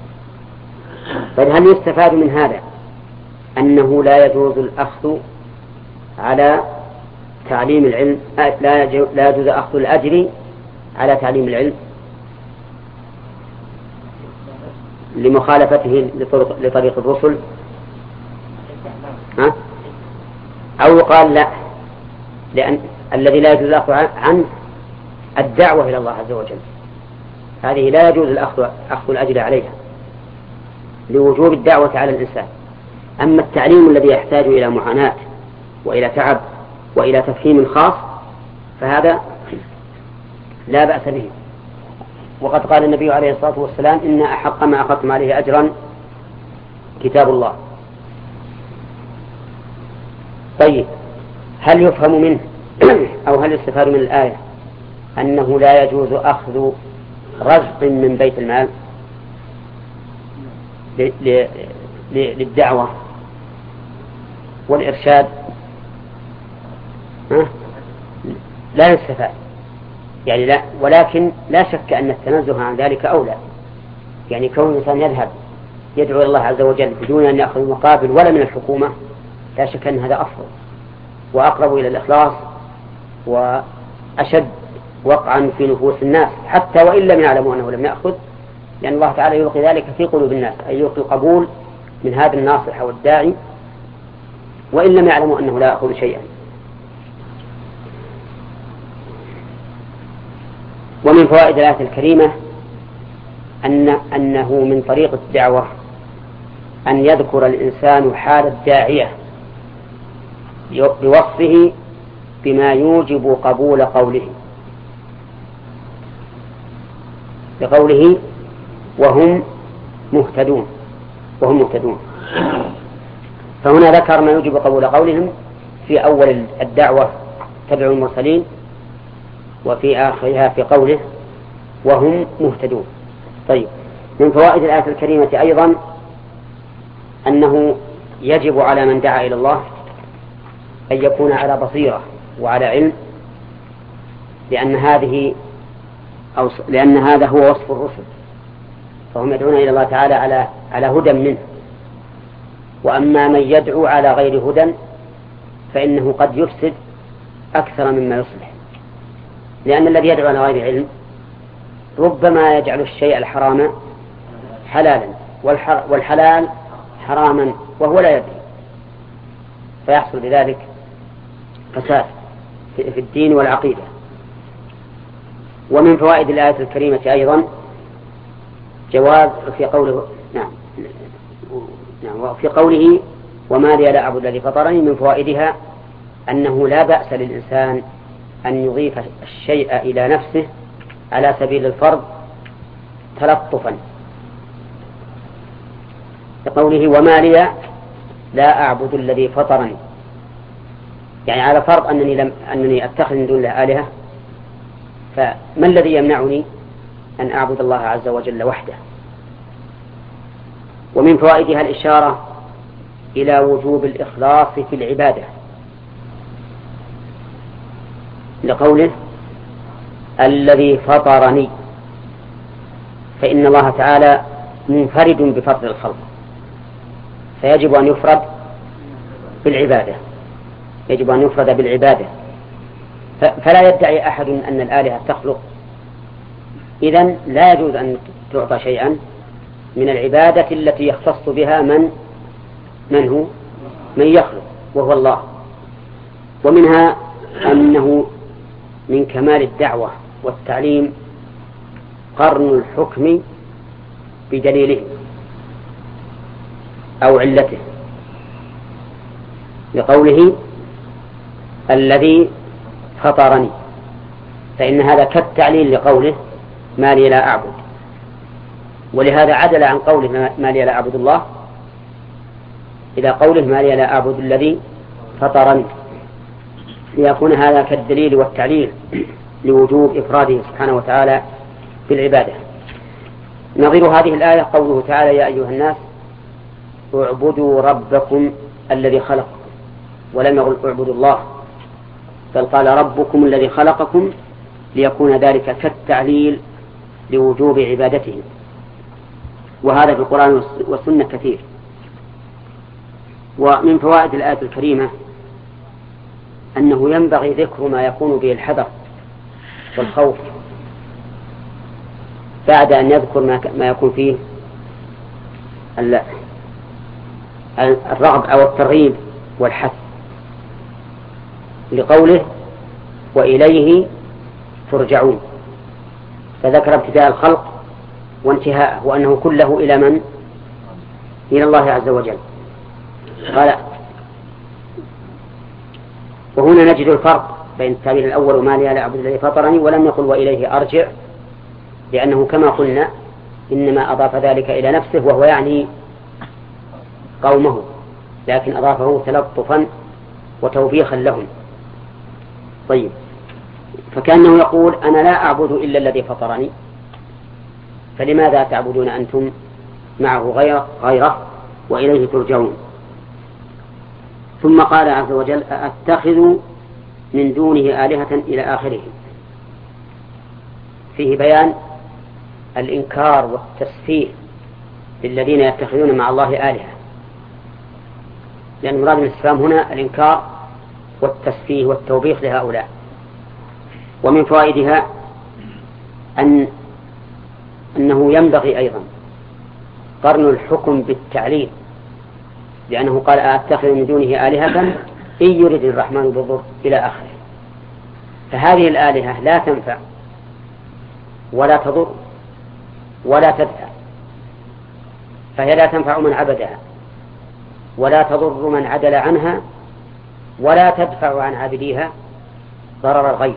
فهل يستفاد من هذا أنه لا يجوز الأخذ على تعليم العلم، لا يجوز أخذ الأجر على تعليم العلم؟ لمخالفته لطريق, لطريق الرسل، ها؟ أو يقال لا، لأن الذي لا يجوز الأخذ عنه الدعوة إلى الله عز وجل، هذه لا يجوز الأخذ أخذ الأجر عليها لوجوب الدعوة على الإنسان. أما التعليم الذي يحتاج إلى معاناة وإلى تعب وإلى تفهيم خاص فهذا لا بأس به. وقد قال النبي عليه الصلاة والسلام إن أحق ما أخذتم عليه أجرا كتاب الله. طيب، هل يفهم منه أو هل يستفاد من الآية أنه لا يجوز أخذ رزق من بيت المال للدعوة والإرشاد؟ لا يستفاد يعني لا، ولكن لا شك أن التنزه عن ذلك أولى. يعني كون الإنسان يذهب يدعو إلى الله عز وجل بدون أن يأخذ مقابل ولا من الحكومة لا شك أن هذا أفضل وأقرب إلى الإخلاص وأشد وقعا في نفوس الناس، حتى وإن لم يعلموا أنه لم يأخذ، لأن الله تعالى يلقي ذلك في قلوب الناس، أي يلقي القبول من هذا الناصح والداعي وإن لم يعلموا أنه لا يأخذ شيئا. ومن فوائد الآية الكريمة أن أنه من طريق الدعوة أن يذكر الإنسان حال الداعية بوصفه بما يوجب قبول قوله، بقوله وهم مهتدون وهم مهتدون. فهنا ذكر ما يوجب قبول قولهم في أول الدعوة تبع المرسلين، وفي آخرها في قوله وهم مهتدون. طيب، من فوائد الآية الكريمة أيضا أنه يجب على من دعا إلى الله أن يكون على بصيرة وعلى علم، لأن هذه أو لأن هذا هو وصف الرسل، فهم يدعون إلى الله تعالى على على هدى منه. وأما من يدعو على غير هدى فإنه قد يفسد أكثر مما يصلح، لأن الذي يدعو على غير علم ربما يجعل الشيء الحرام حلالا والحلال حراما وهو لا يدري، فيحصل بذلك فساد في الدين والعقيدة. ومن فوائد الآية الكريمة أيضا جواز في قوله نعم نعم وفي قوله وما لي لا أعبد الذي فطرني، من فوائدها أنه لا بأس للإنسان أن يضيف الشيء إلى نفسه على سبيل الفرض تلطفا، بقوله وما لي لا أعبد الذي فطرني، يعني على فرض أنني لم أنني أتخذ من دون الله آلهة، فما الذي يمنعني أن أعبد الله عز وجل وحده؟ ومن فوائدها الإشارة إلى وجوب الإخلاص في العبادة، لقوله الذي فطرني، فإن الله تعالى منفرد بفطر الخلق، فيجب أن يفرد بالعبادة يجب أن يفرد بالعبادة فلا يدعي أحد أن الآلهة تخلق، إذن لا يجوز أن تعطى شيئا من العبادة التي يختص بها من من هو من يخلق وهو الله. ومنها أنه من كمال الدعوة والتعليم قرن الحكم بدليله أو علته، لقوله الذي فطرني، فإن هذا كالتعليل لقوله ما لي لا أعبد، ولهذا عدل عن قوله ما لي لا أعبد الله إلى قوله ما لي لا أعبد الذي فطرني، ليكون هذا كالدليل والتعليل لوجوب إفراده سبحانه وتعالى بالعبادة. نظير هذه الآية قوله تعالى يا أيها الناس اعبدوا ربكم الذي خلقكم، ولم يقل اعبدوا الله، بل قال ربكم الذي خلقكم، ليكون ذلك كالتعليل لوجوب عبادته، وهذا في القرآن والسنة كثير. ومن فوائد الآية الكريمة أنه ينبغي ذكر ما يكون به الحذر والخوف بعد أن يذكر ما يكون فيه الرغب أو الترغيب والحث لقوله وإليه ترجعون، فذكر ابتداء الخلق وانتهاءه وأنه كله إلى من؟ إلى الله عز وجل. قال وهنا نجد الفرق بين التعبير الأول وما لي لا أعبد الذي فطرني، ولم يقل وإليه أرجع، لأنه كما قلنا إنما أضاف ذلك إلى نفسه وهو يعني قومه، لكن أضافه تلطفا وتوبيخا لهم. طيب، فكأنه يقول أنا لا أعبد إلا الذي فطرني، فلماذا تعبدون أنتم معه غير غيره وإليه ترجعون؟ ثم قال عز وجل أتخذ من دونه آلهة إلى آخره، فيه بيان الإنكار والتسفيه للذين يتخذون مع الله آلهة، لأن مراد الاستفهام هنا الإنكار والتسفيه والتوبيخ لهؤلاء. ومن فوائدها أن أنه ينبغي أيضا قرن الحكم بالتعليل، لأنه قال أتخذ من دونه آلهة إن يرد الرحمن بضر إلى آخره، فهذه الآلهة لا تنفع ولا تضر ولا تدفع، فهي لا تنفع من عبدها ولا تضر من عدل عنها ولا تدفع عن عابديها ضرر الغير.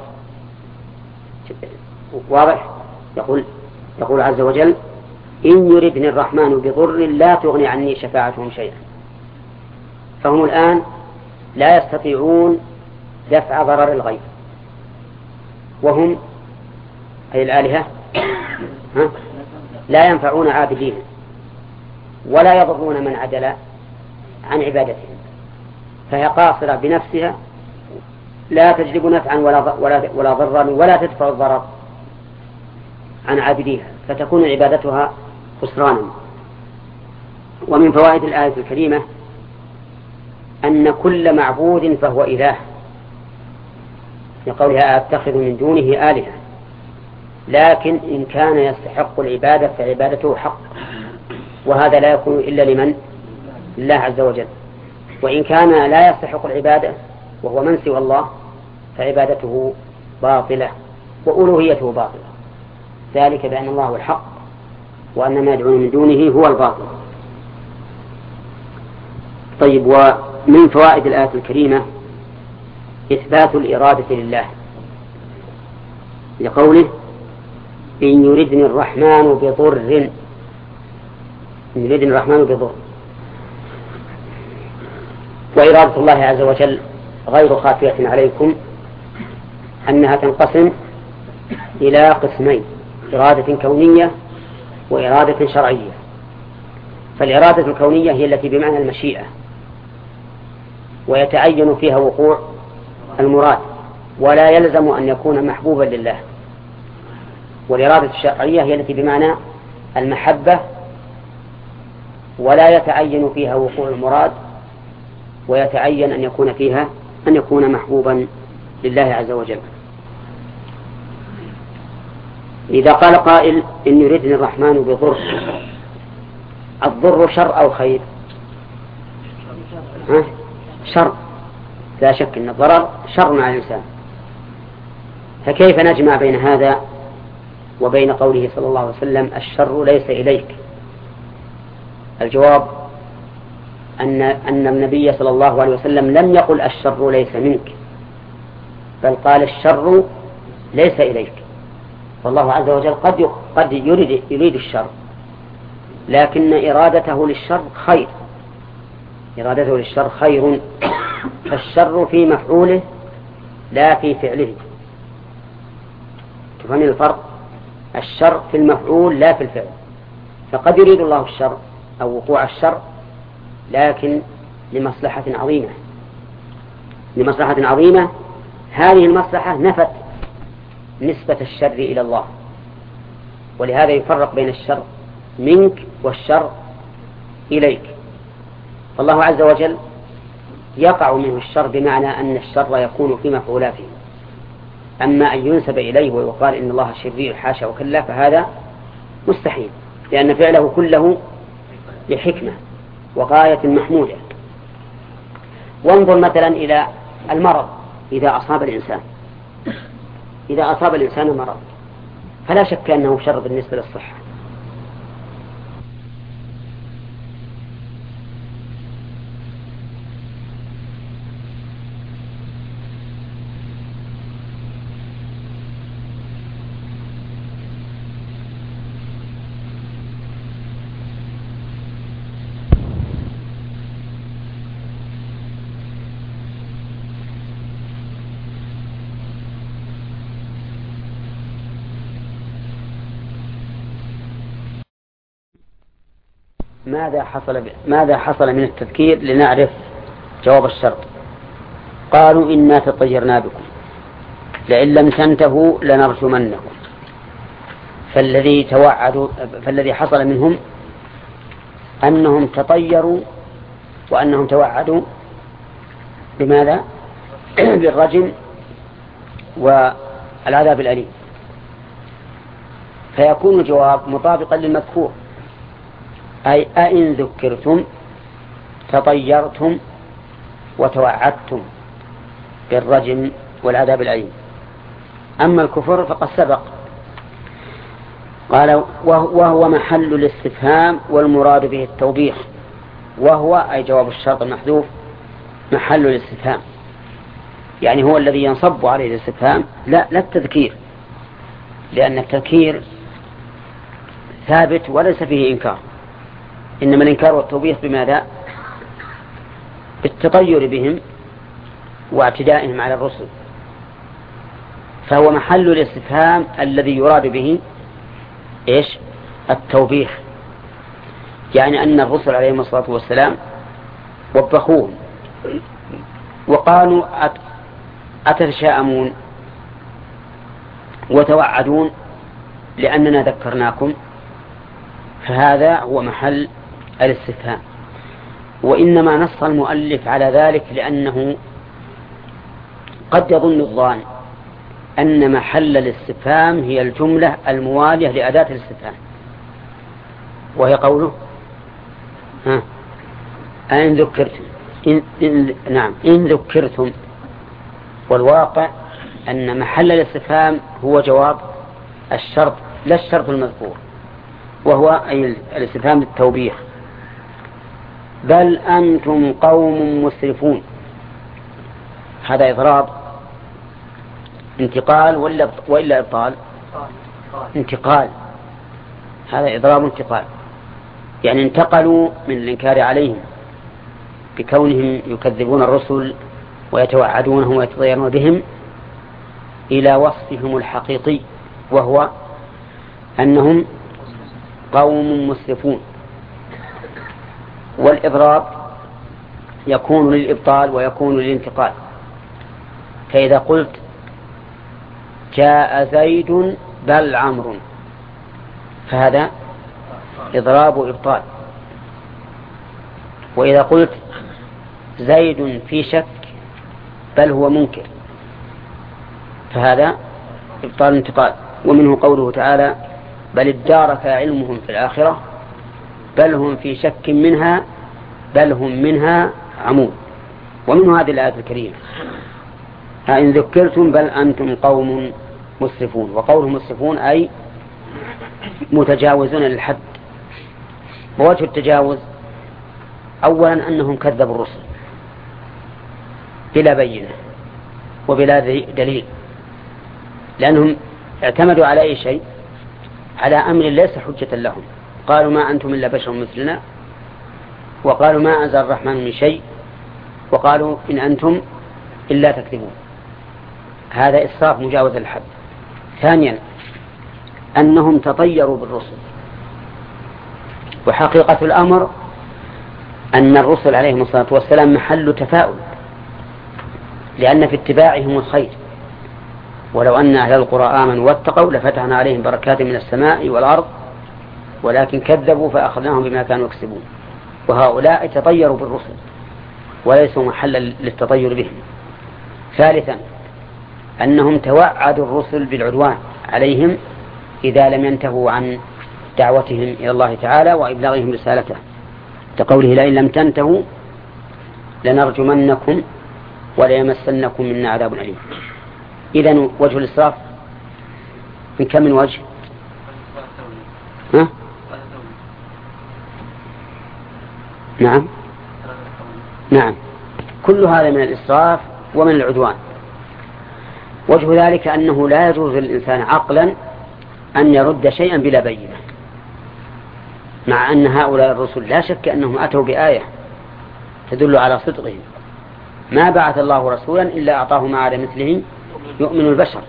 واضح؟ يقول يقول عز وجل إن يردني الرحمن بضر لا تغني عني شفاعتهم شيئا، فهم الآن لا يستطيعون دفع ضرر الغير، وهم أي الآلهة ها؟ لا ينفعون عابدين ولا يضرون من عدل عن عبادتهم، فهي قاصرة بنفسها لا تجلب نفعا ولا ولا ضرا ولا تدفع الضرر عن عابديها، فتكون عبادتها خسرانا. ومن فوائد الآية الكريمة أن كل معبود فهو إله، لقولها أتخذ من دونه آلهة، لكن إن كان يستحق العبادة فعبادته حق، وهذا لا يكون إلا لمن؟ لله عز وجل. وإن كان لا يستحق العبادة وهو من سوى الله فعبادته باطلة وألوهيته باطلة، ذلك بأن الله هو الحق وأن ما يدعون من دونه هو الباطل. طيب، ومن فوائد الآية الكريمة إثبات الإرادة لله، لقوله إن يردني الرحمن بضر، إن يردني الرحمن بضر. وإرادة الله عز وجل غير خافية عليكم أنها تنقسم إلى قسمين: إرادة كونية وإرادة شرعية. فالإرادة الكونية هي التي بمعنى المشيئة ويتعين فيها وقوع المراد ولا يلزم أن يكون محبوبا لله، والإرادة الشرعية هي التي بمعنى المحبة ولا يتعين فيها وقوع المراد ويتعين أن يكون فيها أن يكون محبوبا لله عز وجل. إذا قال قائل إن يردني الرحمن بضر، الضر شر أو خير؟ ها؟ شر، لا شك أن الضرر شر مع الإنسان، فكيف نجمع بين هذا وبين قوله صلى الله عليه وسلم الشر ليس إليك؟ الجواب أن أن النبي صلى الله عليه وسلم لم يقل الشر ليس منك، بل قال الشر ليس إليك. والله عز وجل قد قد يريد يريد الشر، لكن إرادته للشر خير، إرادته للشر خير، فالشر في مفعوله لا في فعله. تفهم الفرق؟ الشر في المفعول لا في الفعل، فقد يريد الله الشر أو وقوع الشر لكن لمصلحة عظيمة، لمصلحة عظيمة هذه المصلحة نفت نسبة الشر إلى الله، ولهذا يفرق بين الشر منك والشر إليك. فالله عز وجل يقع منه الشر بمعنى أن الشر يكون في مفعولاته، أما أن ينسب إليه ويقال إن الله شرير حاشا وكلا فهذا مستحيل، لأن فعله كله لحكمة وغاية محمودة. وانظر مثلا إلى المرض إذا أصاب الإنسان إذا أصاب الإنسان مرض فلا شك أنه شر بالنسبة للصحة. ماذا حصل ماذا حصل من التذكير لنعرف جواب الشرط؟ قالوا إنا تطيرنا بكم لئن لم تنتهوا لنرجمنكم. فالذي توعدوا فالذي حصل منهم أنهم تطيروا وأنهم توعدوا بماذا؟ بالرجم والعذاب الأليم، فيكون الجواب مطابقا للمذكور، أي أئن ذكرتم تطيرتم وتوعدتم بالرجم والعذاب الأليم. أما الكفر فقد سبق. قال وهو محل الاستفهام والمراد به التوبيخ. وهو أي جواب الشرط المحذوف محل الاستفهام، يعني هو الذي ينصب عليه الاستفهام، لا لا التذكير، لأن التذكير ثابت وليس فيه إنكار، إنما الإنكار والتوبيخ بماذا؟ بالتطير بهم واعتدائهم على الرسل. فهو محل الاستفهام الذي يراد به إيش؟ التوبيخ، يعني أن الرسل عليهم الصلاة والسلام وبخوهم وقالوا أتتشاءمون وتوعدون لأننا ذكرناكم، فهذا هو محل الاستفهام. وإنما نص المؤلف على ذلك لأنه قد يظن الظان أن محل الاستفهام هي الجملة الموالية لأداة الاستفهام، وهي قوله ها أن ذكرتم إن إن نعم إن ذكرتم. والواقع أن محل الاستفهام هو جواب الشرط لا الشرط المذكور، وهو أي الاستفهام للتوبيخ. بل أنتم قوم مسرفون، هذا إضراب انتقال ولا وإلا إبطال؟ انتقال، هذا إضراب انتقال، يعني انتقلوا من الإنكار عليهم بكونهم يكذبون الرسل ويتوعدونهم ويتطيرون بهم إلى وصفهم الحقيقي، وهو أنهم قوم مسرفون. والإضراب يكون للإبطال ويكون للانتقال. فإذا قلت جاء زيد بل عمرو فهذا إضراب وإبطال. وإذا قلت زيد في شك بل هو منكر فهذا إبطال انتقال. ومنه قوله تعالى بل ادارك علمهم في الآخرة بل هم في شك منها بل هم منها عمون. ومنه هذه الآية الكريمة إن ذكرتم بل أنتم قوم مسرفون. وقولهم مسرفون أي متجاوزون للحد. ووجه التجاوز أولا أنهم كذبوا الرسل بلا بينة وبلا دليل، لأنهم اعتمدوا على أي شيء؟ على أمر ليس حجة لهم. قالوا ما أنتم إلا بشر مثلنا، وقالوا ما أنزل الرحمن من شيء، وقالوا إن أنتم إلا تكذبون. هذا إسراف مجاوز الحد. ثانيا أنهم تطيروا بالرسل، وحقيقة الأمر أن الرسل عليهم الصلاة والسلام محل تفاؤل، لأن في اتباعهم الخير. ولو أن أهل القرى آمنوا واتقوا لفتحنا عليهم بركات من السماء والأرض ولكن كذبوا فأخذناهم بما كانوا يكسبون. وهؤلاء تطيروا بالرسل وليسوا محلا للتطير بهم. ثالثا أنهم توعدوا الرسل بالعدوان عليهم إذا لم ينتهوا عن دعوتهم إلى الله تعالى وإبلاغهم رسالته. كقوله لئن لم تنتهوا لنرجمنكم وليمسنكم منا عذاب أليم. إذن وجه الإسراف من كم من وجه؟ ها؟ نعم نعم كل هذا من الإسراف ومن العدوان. وجه ذلك أنه لا يجوز للإنسان عقلا أن يرد شيئا بلا بينة، مع أن هؤلاء الرسل لا شك أنهم أتوا بآية تدل على صدقهم. ما بعث الله رسولا إلا أعطاه ما على مثله يؤمن البشر.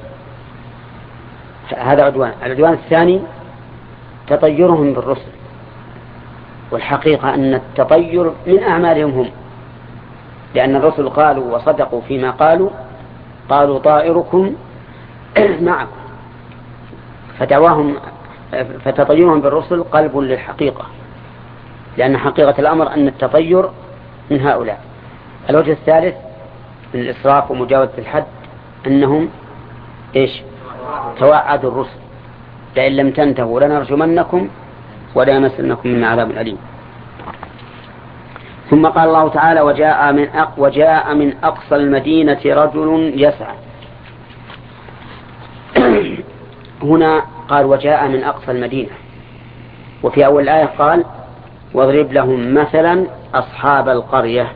هذا عدوان. العدوان الثاني تطيرهم بالرسل، والحقيقة أن التطير من أعمالهم هم، لأن الرسل قالوا وصدقوا فيما قالوا، قالوا طائركم معكم، فدعواهم فتطيرهم بالرسل قلب للحقيقة، لأن حقيقة الأمر أن التطير من هؤلاء. الوجه الثالث من الإسراف ومجاوزة الحد أنهم إيش؟ توعدوا الرسل لئن لم تنتهوا لنرجمنكم وليمسنكم من عذاب أليم. ثم قال الله تعالى وجاء من أق وجاء من أقصى المدينة رجل يسعى. هنا قال وجاء من أقصى المدينة، وفي أول الآية قال واضرب لهم مثلا أصحاب القرية،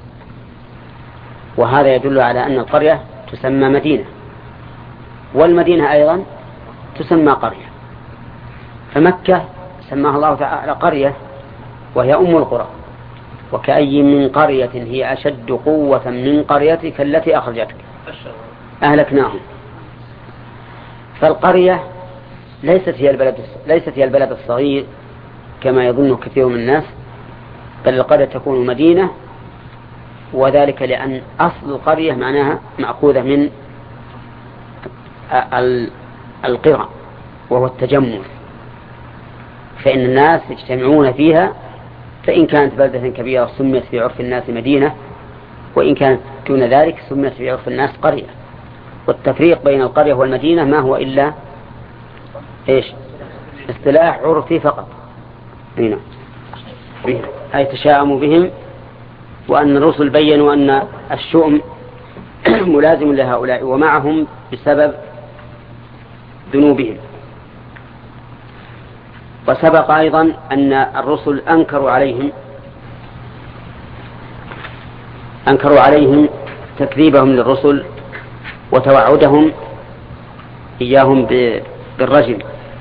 وهذا يدل على أن القرية تسمى مدينة، والمدينة أيضا تسمى قرية. فمكة سماها الله تعالى قرية وهي أم القرى، وكأي من قرية هي أشد قوة من قريتك التي أخرجتك أهلكناهم. فالقرية ليست هي البلد ليست هي البلد الصغير كما يظن كثير من الناس، بل القرية تكون مدينة، وذلك لأن أصل القرية معناها مأخوذة من القرى وهو التجمع، فإن الناس يجتمعون فيها، فإن كانت بلدة كبيرة سميت في عرف الناس مدينة، وإن كانت دون ذلك سميت في عرف الناس قرية. والتفريق بين القرية والمدينة ما هو إلا إيش؟ اصطلاح عرفي فقط. هنا أي تشاءموا بهم، وأن الرسل بينوا أن الشؤم ملازم لهؤلاء ومعهم بسبب ذنوبهم. وسبق أيضا أن الرسل أنكروا عليهم أنكروا عليهم تكذيبهم للرسل وتوعدهم إياهم بالرجم.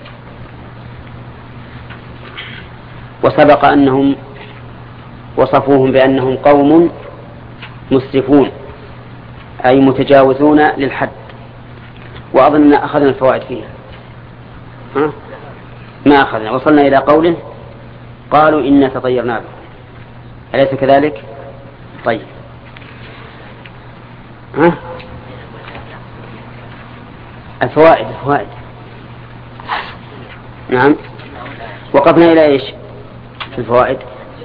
وسبق أنهم وصفوهم بأنهم قوم مسرفون أي متجاوزون للحد. وأظن أخذنا الفوائد فيها. ها؟ ما أخذنا. وصلنا إلى قوله قالوا إنا تطيرنا بكم، أليس كذلك؟ طيب ها؟ الفوائد الفوائد نعم. وقفنا إلى إيش في الفوائد؟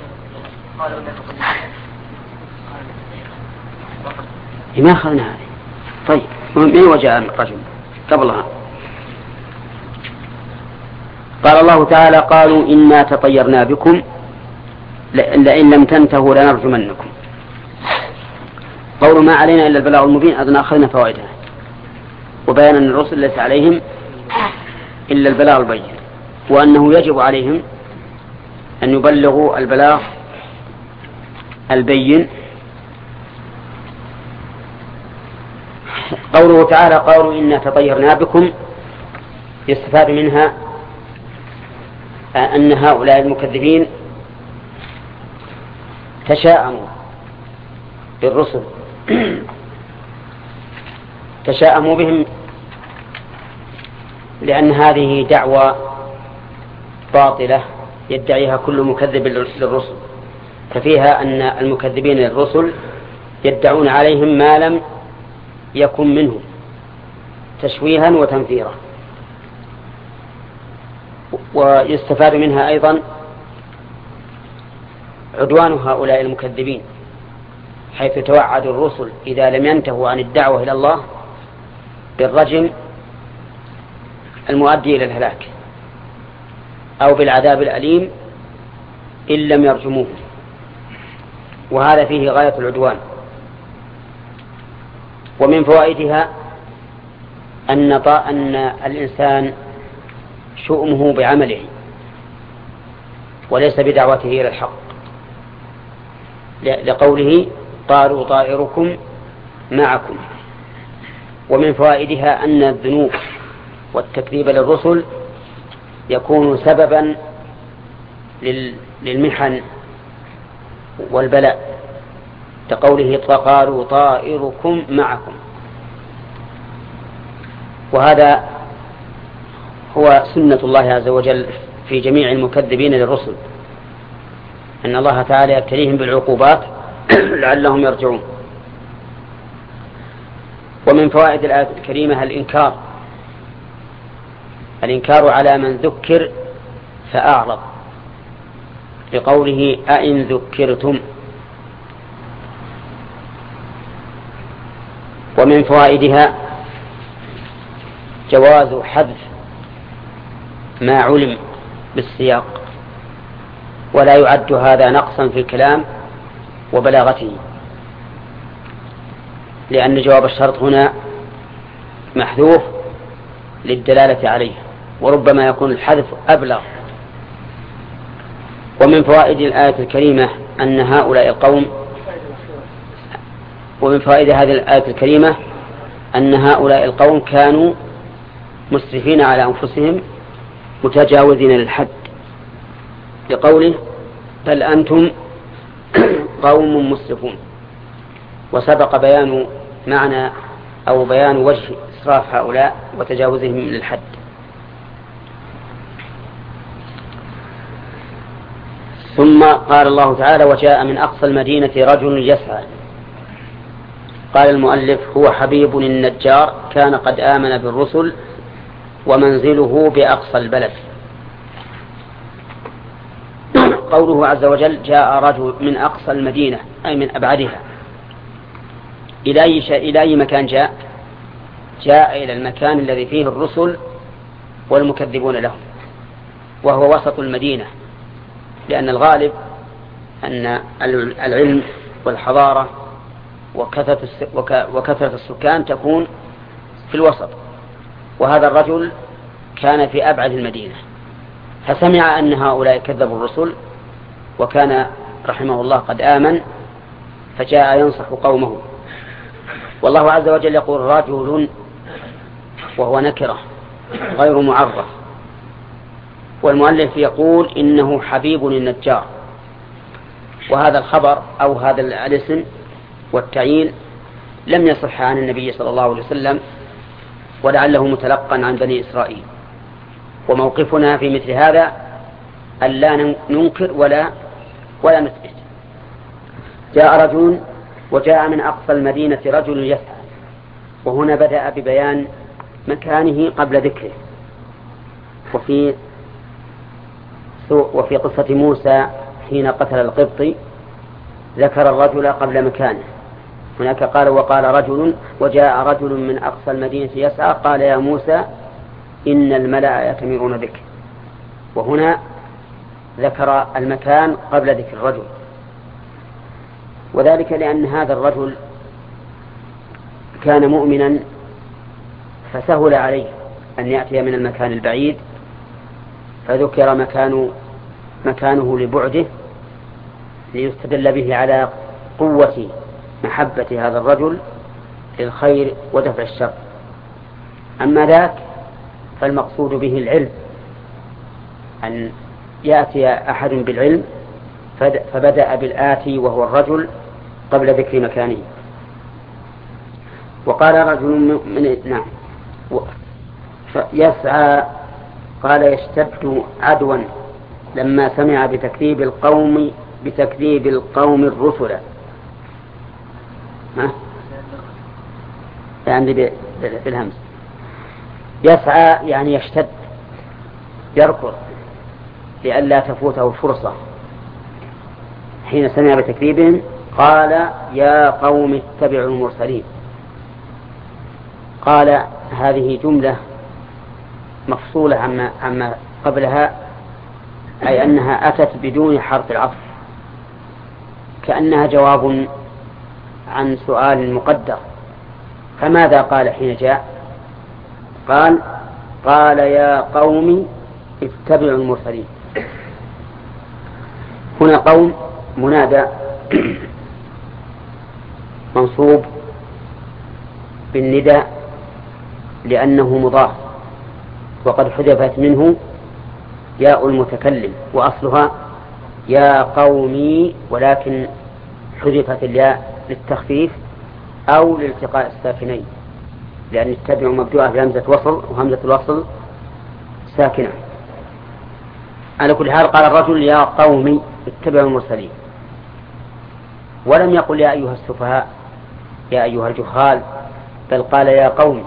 ما أخذنا هذه. طيب من وجاء الرجل قبلها؟ قال الله تعالى قالوا إنا تطيرنا بكم لئن لم تنتهوا لنرجمنكم. قولوا ما علينا إلا البلاغ المبين أظن أخذنا فوائدها، وبيان أن الرسل ليس عليهم إلا البلاغ البين، وأنه يجب عليهم أن يبلغوا البلاغ البين. قوله تعالى قالوا إنا تطيرنا بكم يستفاد منها أن هؤلاء المكذبين تشاءموا بالرسل تشاءموا بهم لأن هذه دعوة باطلة يدعيها كل مكذب للرسل، ففيها أن المكذبين للرسل يدعون عليهم ما لم يكن منهم تشويها وتنفيرا. ويستفاد منها أيضا عدوان هؤلاء المكذبين، حيث توعد الرسل إذا لم ينتهوا عن الدعوة إلى الله بالرجم المؤدي إلى الهلاك أو بالعذاب الأليم إن لم يرجموه. وهذا فيه غاية العدوان. ومن فوائدها أن أن الإنسان شؤمه بعمله وليس بدعوته إلى الحق، لقوله قالوا طائركم معكم. ومن فوائدها أن الذنوب والتكذيب للرسل يكون سببا للمحن والبلاء، كقوله قالوا طائركم معكم. وهذا هو سنة الله عز وجل في جميع المكذبين للرسل، أن الله تعالى يبتليهم بالعقوبات لعلهم يرجعون. ومن فوائد الآية الكريمة الإنكار الإنكار على من ذكر فأعرض، لقوله أئن ذكرتم. ومن فوائدها جواز حذف ما علم بالسياق، ولا يعد هذا نقصا في الكلام وبلاغته، لأن جواب الشرط هنا محذوف للدلالة عليه، وربما يكون الحذف أبلغ. ومن فوائد الآية الكريمة أن هؤلاء القوم ومن فوائد هذه الآية الكريمة أن هؤلاء القوم كانوا مسرفين على أنفسهم متجاوزين للحد، لقوله بل أنتم قوم مسرفون. وسبق بيان معنى أو بيان وجه إسراف هؤلاء وتجاوزهم للحد. ثم قال الله تعالى وجاء من أقصى المدينة رجل يسعى. قال المؤلف هو حبيب النجار كان قد آمن بالرسل ومنزله بأقصى البلد. قوله عز وجل جاء رجل من أقصى المدينة أي من أبعدها. إلى أي, إلى أي مكان جاء؟ جاء إلى المكان الذي فيه الرسل والمكذبون لهم، وهو وسط المدينة، لأن الغالب أن العلم والحضارة وكثرة السكان تكون في الوسط، وهذا الرجل كان في أبعد المدينة، فسمع أن هؤلاء كذبوا الرسل وكان رحمه الله قد آمن، فجاء ينصح قومه. والله عز وجل يقول رجل وهو نكرة غير معرف، والمؤلف يقول إنه حبيب النجار. وهذا الخبر أو هذا الاسم والتعيين لم يصح عن النبي صلى الله عليه وسلم، ولعله متلقا عن بني إسرائيل. وموقفنا في مثل هذا أن لا ننكر ولا ولا نثبت. جاء رجل وجاء من أقصى المدينة رجل يسعى، وهنا بدأ ببيان مكانه قبل ذكره. وفي وفي قصة موسى حين قتل القبطي ذكر الرجل قبل مكانه. هناك قال وقال رجل وجاء رجل من أقصى المدينة يسعى قال يا موسى إن الملأ يأتمرون بك. وهنا ذكر المكان قبل ذكر الرجل، وذلك لأن هذا الرجل كان مؤمنا فسهل عليه أن يأتي من المكان البعيد، فذكر مكان مكانه لبعده ليستدل به على قوة محبة هذا الرجل للخير ودفع الشر. أما ذاك فالمقصود به العلم، أن يأتي أحد بالعلم، فبدأ بالآتي وهو الرجل قبل ذكر مكانه. وقال رجل من نعم يسعى قال يشتد عدوا لما سمع بتكذيب القوم بتكذيب القوم الرسل. ها يعني بالهمس. يسعى يعني يشتد يركض لئلا تفوته الفرصة. حين سمع بتكذيبهم قال يا قوم اتبعوا المرسلين. قال هذه جملة مفصولة عما, عما قبلها، أي أنها أتت بدون حرف العطف، كأنها جواب عن سؤال مقدر. فماذا قال حين جاء؟ قال قال يا قوم اتبعوا المرسلين. هنا قوم منادى منصوب بالنداء لأنه مضاف، وقد حذفت منه ياء المتكلم وأصلها يا قومي، ولكن حذفت الياء للتخفيف أو لالتقاء الساكنين، لأن اتبعوا مبدوءة بهمزة وصل، وهمزة الوصل ساكنة. على كل حال قال الرجل يا قومي اتبعوا المرسلين، ولم يقل يا أيها السفهاء يا أيها الجهال، بل قال يا قوم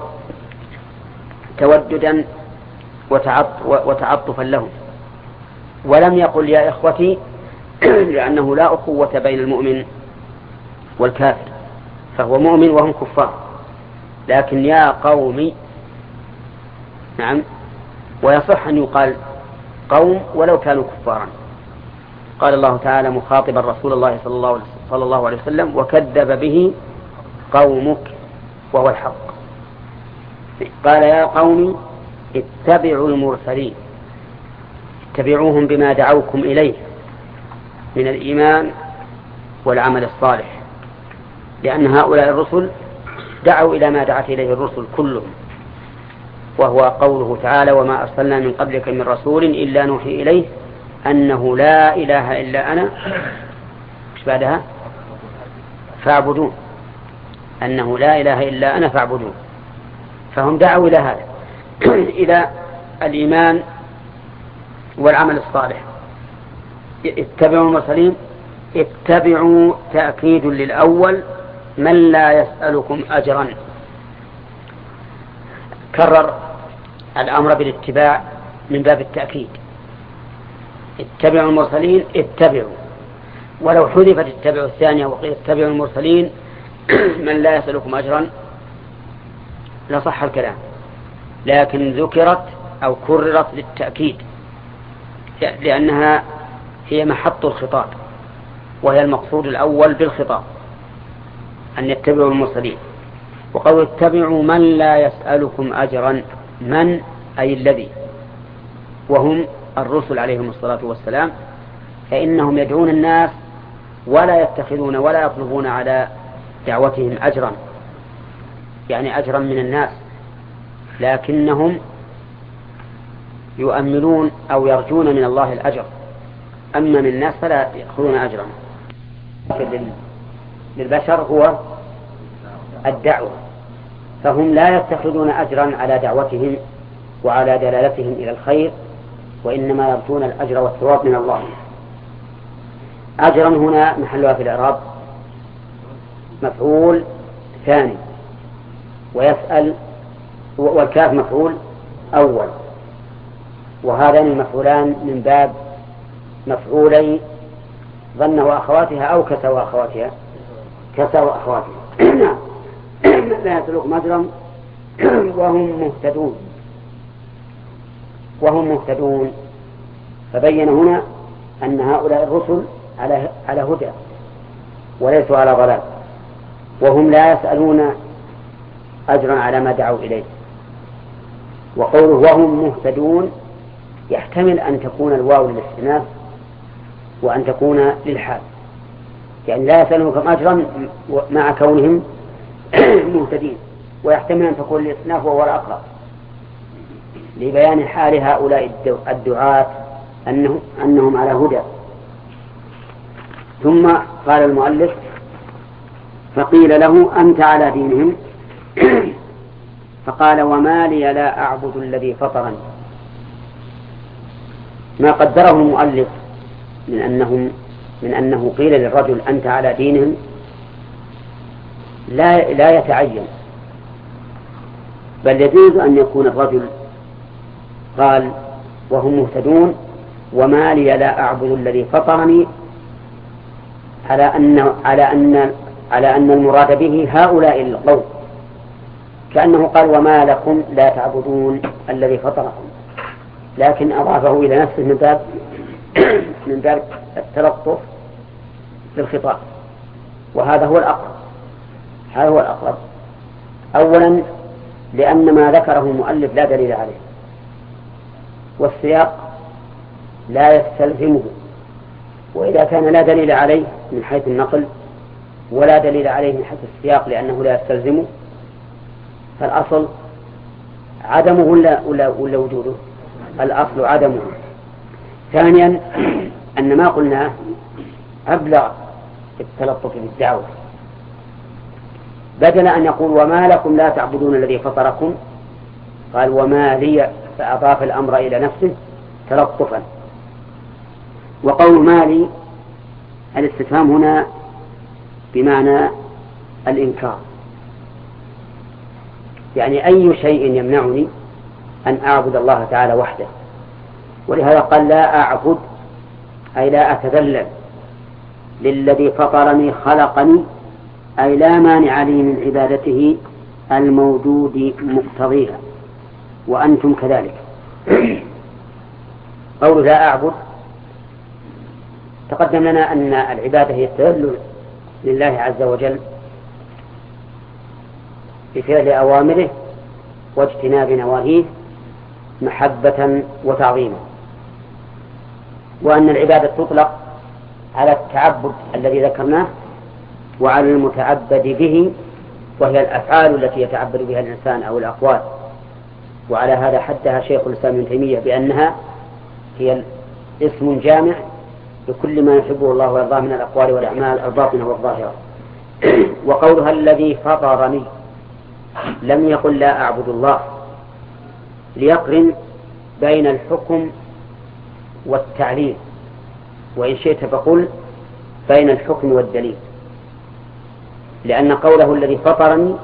توددا وتعطفا لهم، ولم يقل يا إخوتي لأنه لا أخوة بين المؤمن والكافر، فهو مؤمن وهم كفار، لكن يا قوم نعم. ويصح أن يقال قوم ولو كانوا كفارا. قال الله تعالى مخاطبا رسول الله صلى الله عليه وسلم وكذب به قومك وهو الحق. قال يا قوم اتبعوا المرسلين، اتبعوهم بما دعوكم إليه من الإيمان والعمل الصالح، لأن هؤلاء الرسل دعوا إلى ما دعت إليه الرسل كلهم، وهو قوله تعالى وما أرسلنا من قبلك من رسول إلا نوحي إليه أنه لا إله إلا أنا مش بعدها فاعبدون، أنه لا إله إلا أنا فاعبدون. فهم دعوا إلى هذا إلى الإيمان والعمل الصالح. اتبعوا المرسلين، اتبعوا تأكيد للأول من لا يسألكم أجرا، كرر الأمر بالاتباع من باب التأكيد. اتبعوا المرسلين اتبعوا، ولو حذفت اتبعوا الثانية وقيل اتبعوا المرسلين من لا يسألكم أجرا لصح الكلام، لكن ذكرت أو كررت للتأكيد لأنها هي محط الخطاب، وهي المقصود الأول بالخطاب أن يتبعوا المرسلين. وقالوا اتبعوا من لا يسألكم أجرا، من أي الذي، وهم الرسل عليهم الصلاة والسلام، فإنهم يدعون الناس ولا يتخذون ولا يطلبون على دعوتهم أجرا، يعني أجرا من الناس، لكنهم يؤملون أو يرجون من الله الأجر، أما من الناس فلا يأخذون أجرا. للبشر هو الدعوة، فهم لا يتخذون أجرا على دعوتهم وعلى دلالتهم إلى الخير، وإنما يرجون الأجر والثواب من الله. أجرا هنا محلها في الإعراب مفعول ثاني، ويسأل والكاف مفعول أول، وهذان المفعولان من باب مفعولي ظن وأخواتها أو كسى وأخواتها كسى وأخواتها لا يسألكم أجرا وهم مهتدون وهم مهتدون فبين هنا أن هؤلاء الرسل على على هدى وليسوا على ضلال، وهم لا يسألون أجرا على ما دعوا إليه. وقوله وهم مهتدون يحتمل أن تكون الواو للاستئناف وأن تكون للحال، يعني لا يسألونكم أجرا مع كونهم مهتدين، ويحتمل أن تكون للاستئناف وهو الأقرب لبيان حال هؤلاء الدعاة أنهم, أنهم على هدى. ثم قال المؤلف فقيل له أنت على دينهم فقال وما لي لا أعبد الذي فطرني. ما قدره المؤلف من أنهم من أنه قيل للرجل أنت على دينهم لا لا يتعين، بل يجوز أن يكون الرجل قال وهم مهتدون وما لي لا أعبد الذي فطرني، على أن على أن على أن المراد به هؤلاء القوم، كأنه قال وما لكم لا تعبدون الذي فطركم، لكن أضافه إلى نفسه من باب من باب التلطف بالخطاب. وهذا هو الأقرب هذا هو الأقرب أولا لأن ما ذكره المؤلف لا دليل عليه، والسياق لا يستلزمه، وإذا كان لا دليل عليه من حيث النقل ولا دليل عليه من حيث السياق لأنه لا يستلزمه، فالأصل عدمه ولا, ولا, ولا وجوده؟ الأصل عدمه. ثانيا أن ما قلناه أبلغ في التلطف بالدعوة، بدل أن يقول وما لكم لا تعبدون الذي فطركم قال وما لي، فأضاف الأمر إلى نفسه تلطفا. وقول ما لي الاستفهام هنا بمعنى الإنكار، يعني أي شيء يمنعني أن أعبد الله تعالى وحده، ولهذا قال لا أعبد أي لا أتذلل للذي فطرني خلقني، أي لا مانع لي من عبادته الموجود مقتضيها وأنتم كذلك. قول لا أعبد تقدم لنا أن العبادة هي التذلل لله عز وجل بفعل أوامره واجتناب نواهيه محبة وتعظيما، وأن العبادة تطلق على التعبد الذي ذكرناه وعلى المتعبد به، وهي الأفعال التي يتعبد بها الإنسان أو الأقوال. وعلى هذا حدها شيخ الإسلام ابن تيمية بأنها هي اسم جامع لكل ما يحبه الله ويرضاه من الأقوال والأعمال الباطنة والظاهرة. وقولها الذي فطرني لم يقل لا أعبد الله، ليقرن بين الحكم والتعليل، وإن شئت فقل بين الحكم والدليل، لأن قوله الذي فطرني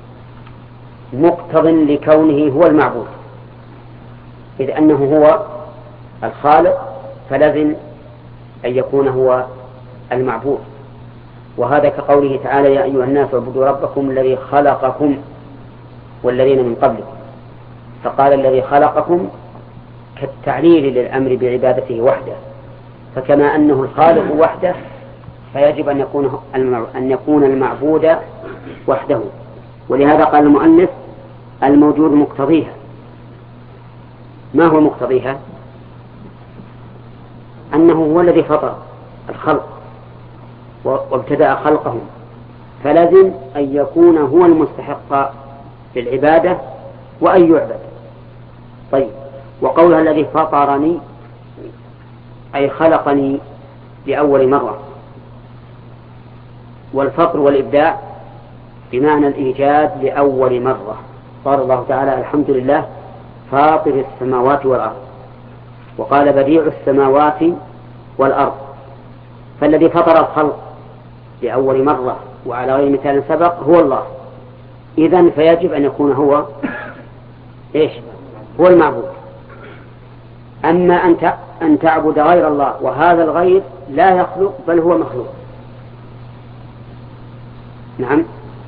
مقتض لكونه هو المعبود، إذ أنه هو الخالق فلازم أن يكون هو المعبود. وهذا كقوله تعالى يا أيها الناس اعبدوا ربكم الذي خلقكم والذين من قبلكم، فقال الذي خلقكم كالتعليل للأمر بعبادته وحده، فكما أنه الخالق وحده فيجب أن يكون أن يكون المعبود وحده. ولهذا قال المؤلف الموجود مقتضيها. ما هو مقتضيها؟ أنه هو الذي فطر الخلق وابتدأ خلقهم، فلازم أن يكون هو المستحق للعبادة وأن يعبد. طيب، وقولها الذي فطرني أي خلقني لأول مرة، والفطر والإبداع بمعنى الإيجاد لأول مرة. قال الله تعالى الحمد لله فاطر السماوات والأرض، وقال بديع السماوات والأرض. فالذي فطر الخلق لأول مرة وعلى غير مثال سبق هو الله، إذن فيجب أن يكون هو إيش؟ هو المعبود. أما أن أن تعبد غير الله وهذا الغير لا يخلق بل هو مخلوق، نعم،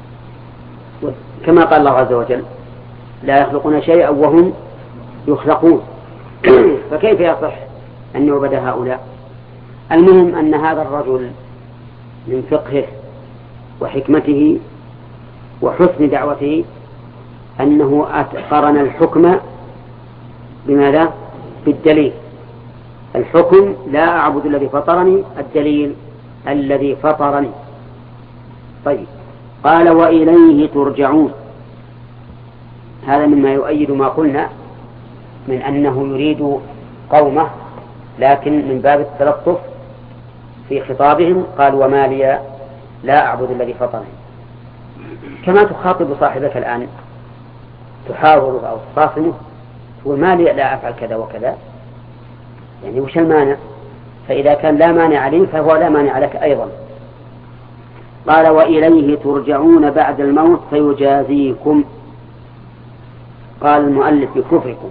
كما قال الله عز وجل لا يخلقون شيئا وهم يخلقون. فكيف يصح أن يعبد هؤلاء؟ المهم أن هذا الرجل من فقهه وحكمته وحسن دعوته أنه قرن الحكم بماذا؟ بالدليل. الحكم لا أعبد الذي فطرني، الدليل الذي فطرني. طيب، قال وإليه ترجعون. هذا مما يؤيد ما قلنا من أنه يريد قومه، لكن من باب التلطف في خطابهم قال وما لي لا أعبد الذي فطرني، كما تخاطب صاحبك الآن تحاوره أو تصاصمه تقول ما لي لا أفعل كذا وكذا، يعني وش المانع؟ فإذا كان لا مانع لي فهو لا مانع لك أيضا. قال وإليه ترجعون بعد الموت فيجازيكم. قال المؤلف بكفركم،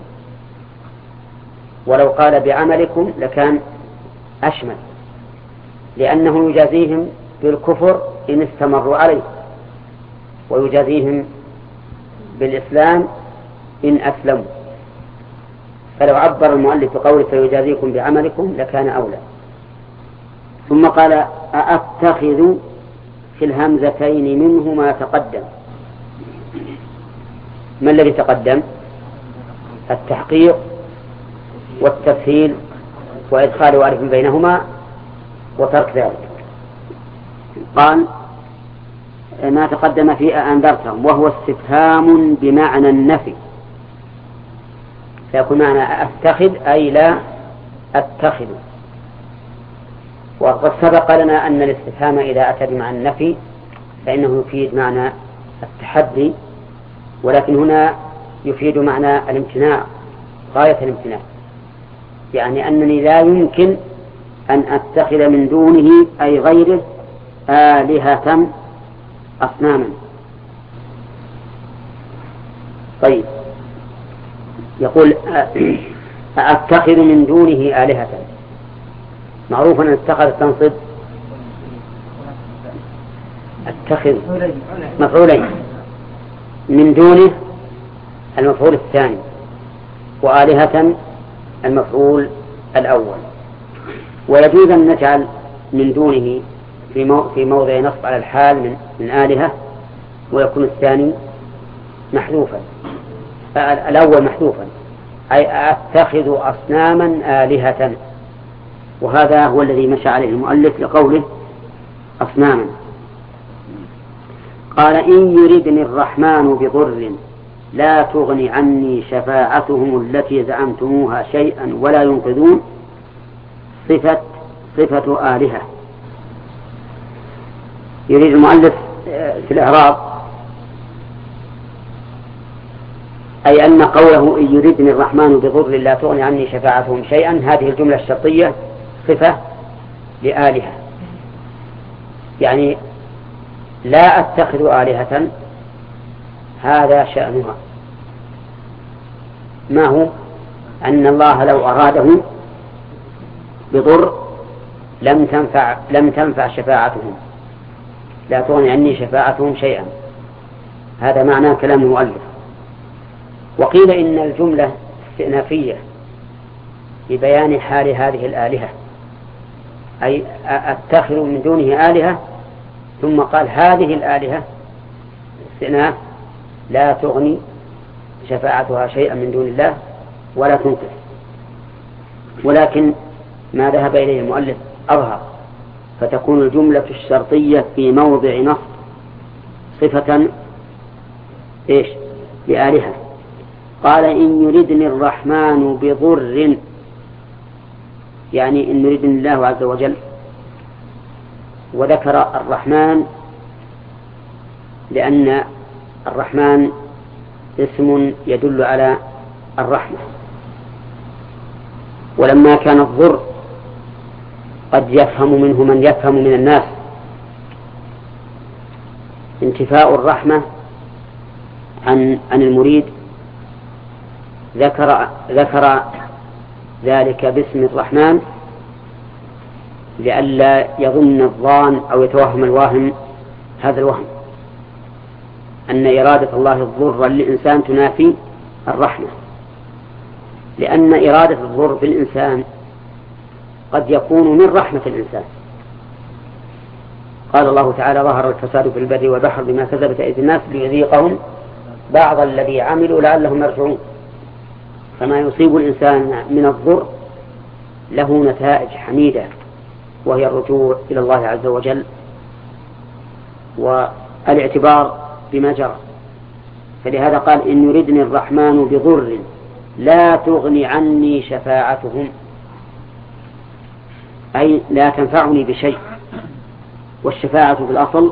ولو قال بعملكم لكان أشمل، لأنه يجازيهم بالكفر إن استمروا عليه، ويجازيهم بالإسلام إن أسلموا. فلو عبر المؤلف بقوله فيجازيكم بعملكم لكان أولى. ثم قال أأتخذ في الهمزتين منه ما تقدم. ما الذي تقدم؟ التحقيق والتسهيل وإدخال ألف بينهما وترك ذلك. قال ما تقدم في أنذرتهم، وهو استفهام بمعنى النفي، فيكون معنى أتخذ أي لا أتخذ. وقد سبق لنا أن الاستفهام إذا أتى بمعنى النفي فإنه يفيد معنى التحدي، ولكن هنا يفيد معنى الامتناع غاية الامتناع، يعني أنني لا يمكن أن أتخذ من دونه أي غيره آلهة أصناما. طيب، يقول أتخذ من دونه آلهة، معروف أن اتخذ تنصب أتخذ مفعولين، من دونه المفعول الثاني، وآلهة المفعول الأول. ويجوز أن نجعل من دونه في مو في موضع نصب على الحال من, من آلهة، ويكون الثاني محذوفا، الأول محذوفا، أي أتخذ أصناما آلهة، وهذا هو الذي مشى عليه المؤلف لقوله أصناما. قال إن يردني الرحمن بضر لا تغني عني شفاعتهم التي زعمتموها شيئا ولا ينقذون، صفة صفة آلهة. يريد المؤلف في الإعراب أي أن قوله إن يردني الرحمن بضر لا تغني عني شفاعتهم شيئا، هذه الجملة الشرطية صفة لآلهة، يعني لا أتخذ آلهة، هذا شأنها. ما هو؟ أن الله لو أراده بضر لم تنفع لم تنفع شفاعتهم، لا تغني عني شفاعتهم شيئا، هذا معنى كلام المؤلف. وقيل إن الجملة استئنافية لبيان حال هذه الآلهة، أي أتخذ من دونه آلهة، ثم قال هذه الآلهة استئناف لا تغني شفاعتها شيئا من دون الله ولا تنقذ. ولكن ما ذهب إليه المؤلف أظهر، فتكون الجملة الشرطية في موضع نصب صفة إيش؟ لآلهة. قال إن يردني الرحمن بضر، يعني إن يردني الله عز وجل، وذكر الرحمن لأن الرحمن اسم يدل على الرحمة، ولما كان الضر قد يفهم منه من يفهم من الناس انتفاء الرحمة عن عن المريد، ذكر ذكر ذلك باسم الرحمن لئلا يظن الظان أو يتوهم الواهم هذا الوهم أن إرادة الله الضر للإنسان تنافي الرحمة، لأن إرادة الضر بالإنسان قد يكون من رحمة الإنسان. قال الله تعالى ظهر الفساد في البر والبحر بما كسبت أيدي الناس ليذيقهم بعض الذي عملوا لعلهم يرجعون. فما يصيب الإنسان من الضر له نتائج حميدة، وهي الرجوع إلى الله عز وجل والاعتبار بما جرى. فلهذا قال إن يردني الرحمن بضر لا تغني عني شفاعتهم، أي لا تنفعني بشيء. والشفاعة في الأصل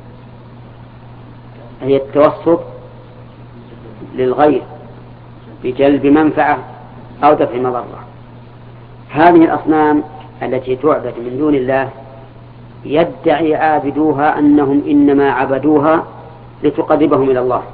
هي التوسط للغير بجلب منفعة أو دفع مضرة. هذه الأصنام التي تعبد من دون الله يدعي عابدوها أنهم إنما عبدوها لتقربهم إلى الله،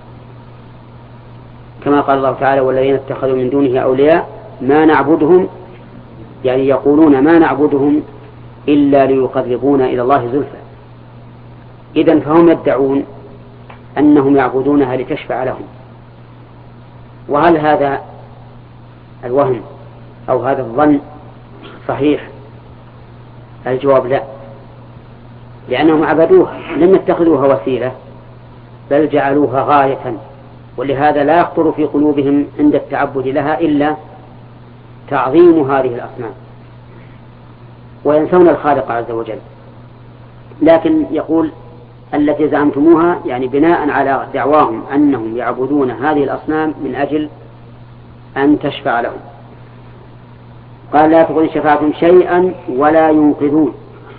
كما قال الله تعالى والذين اتخذوا من دونه أولياء ما نعبدهم، يعني يقولون ما نعبدهم إلا ليقربونا إلى الله زلفى. إذن فهم يدعون أنهم يعبدونها لتشفع لهم. وهل هذا الوهم أو هذا الظن صحيح؟ الجواب لا، لأنهم عبدوها، لم يتخذوها وسيلة بل جعلوها غاية، ولهذا لا يخطر في قلوبهم عند التعبد لها إلا تعظيم هذه الأصنام، وينسون الخالق عز وجل. لكن يقول التي زعمتموها يعني بناء على دعواهم أنهم يعبدون هذه الأصنام من أجل أن تشفع لهم. قال لا تغني شفاعتهم شيئا ولا ينقذون.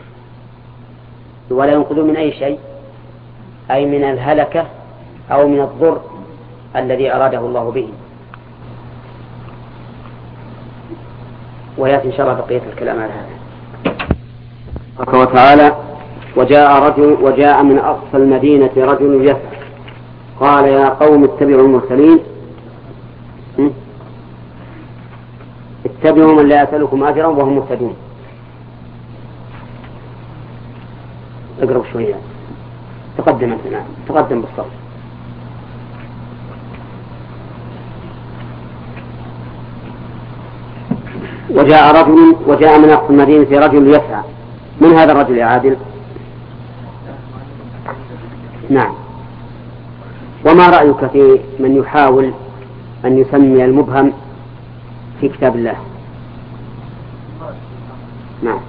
ولا ينقذون من أي شيء؟ أي من الهلكة أو من الضر الذي أراده الله به. ويأتي إن شاء الله بقية الكلام على هذا. وتعالى وجاء رجل وجاء من أقصى المدينة رجل يسعى قال يا قوم اتبعوا المرسلين اتبعوا من لا يسألكم أجرا وهم مهتدون. اقرب شوية، تقدم أنت، نعم تقدم بالصوت. وجاء رجل وجاء من أقصى المدينة رجل يسعى. من هذا الرجل يا عادل؟ نعم. وما رأيك في من يحاول أن يسمي المبهم في كتاب الله؟ نعم.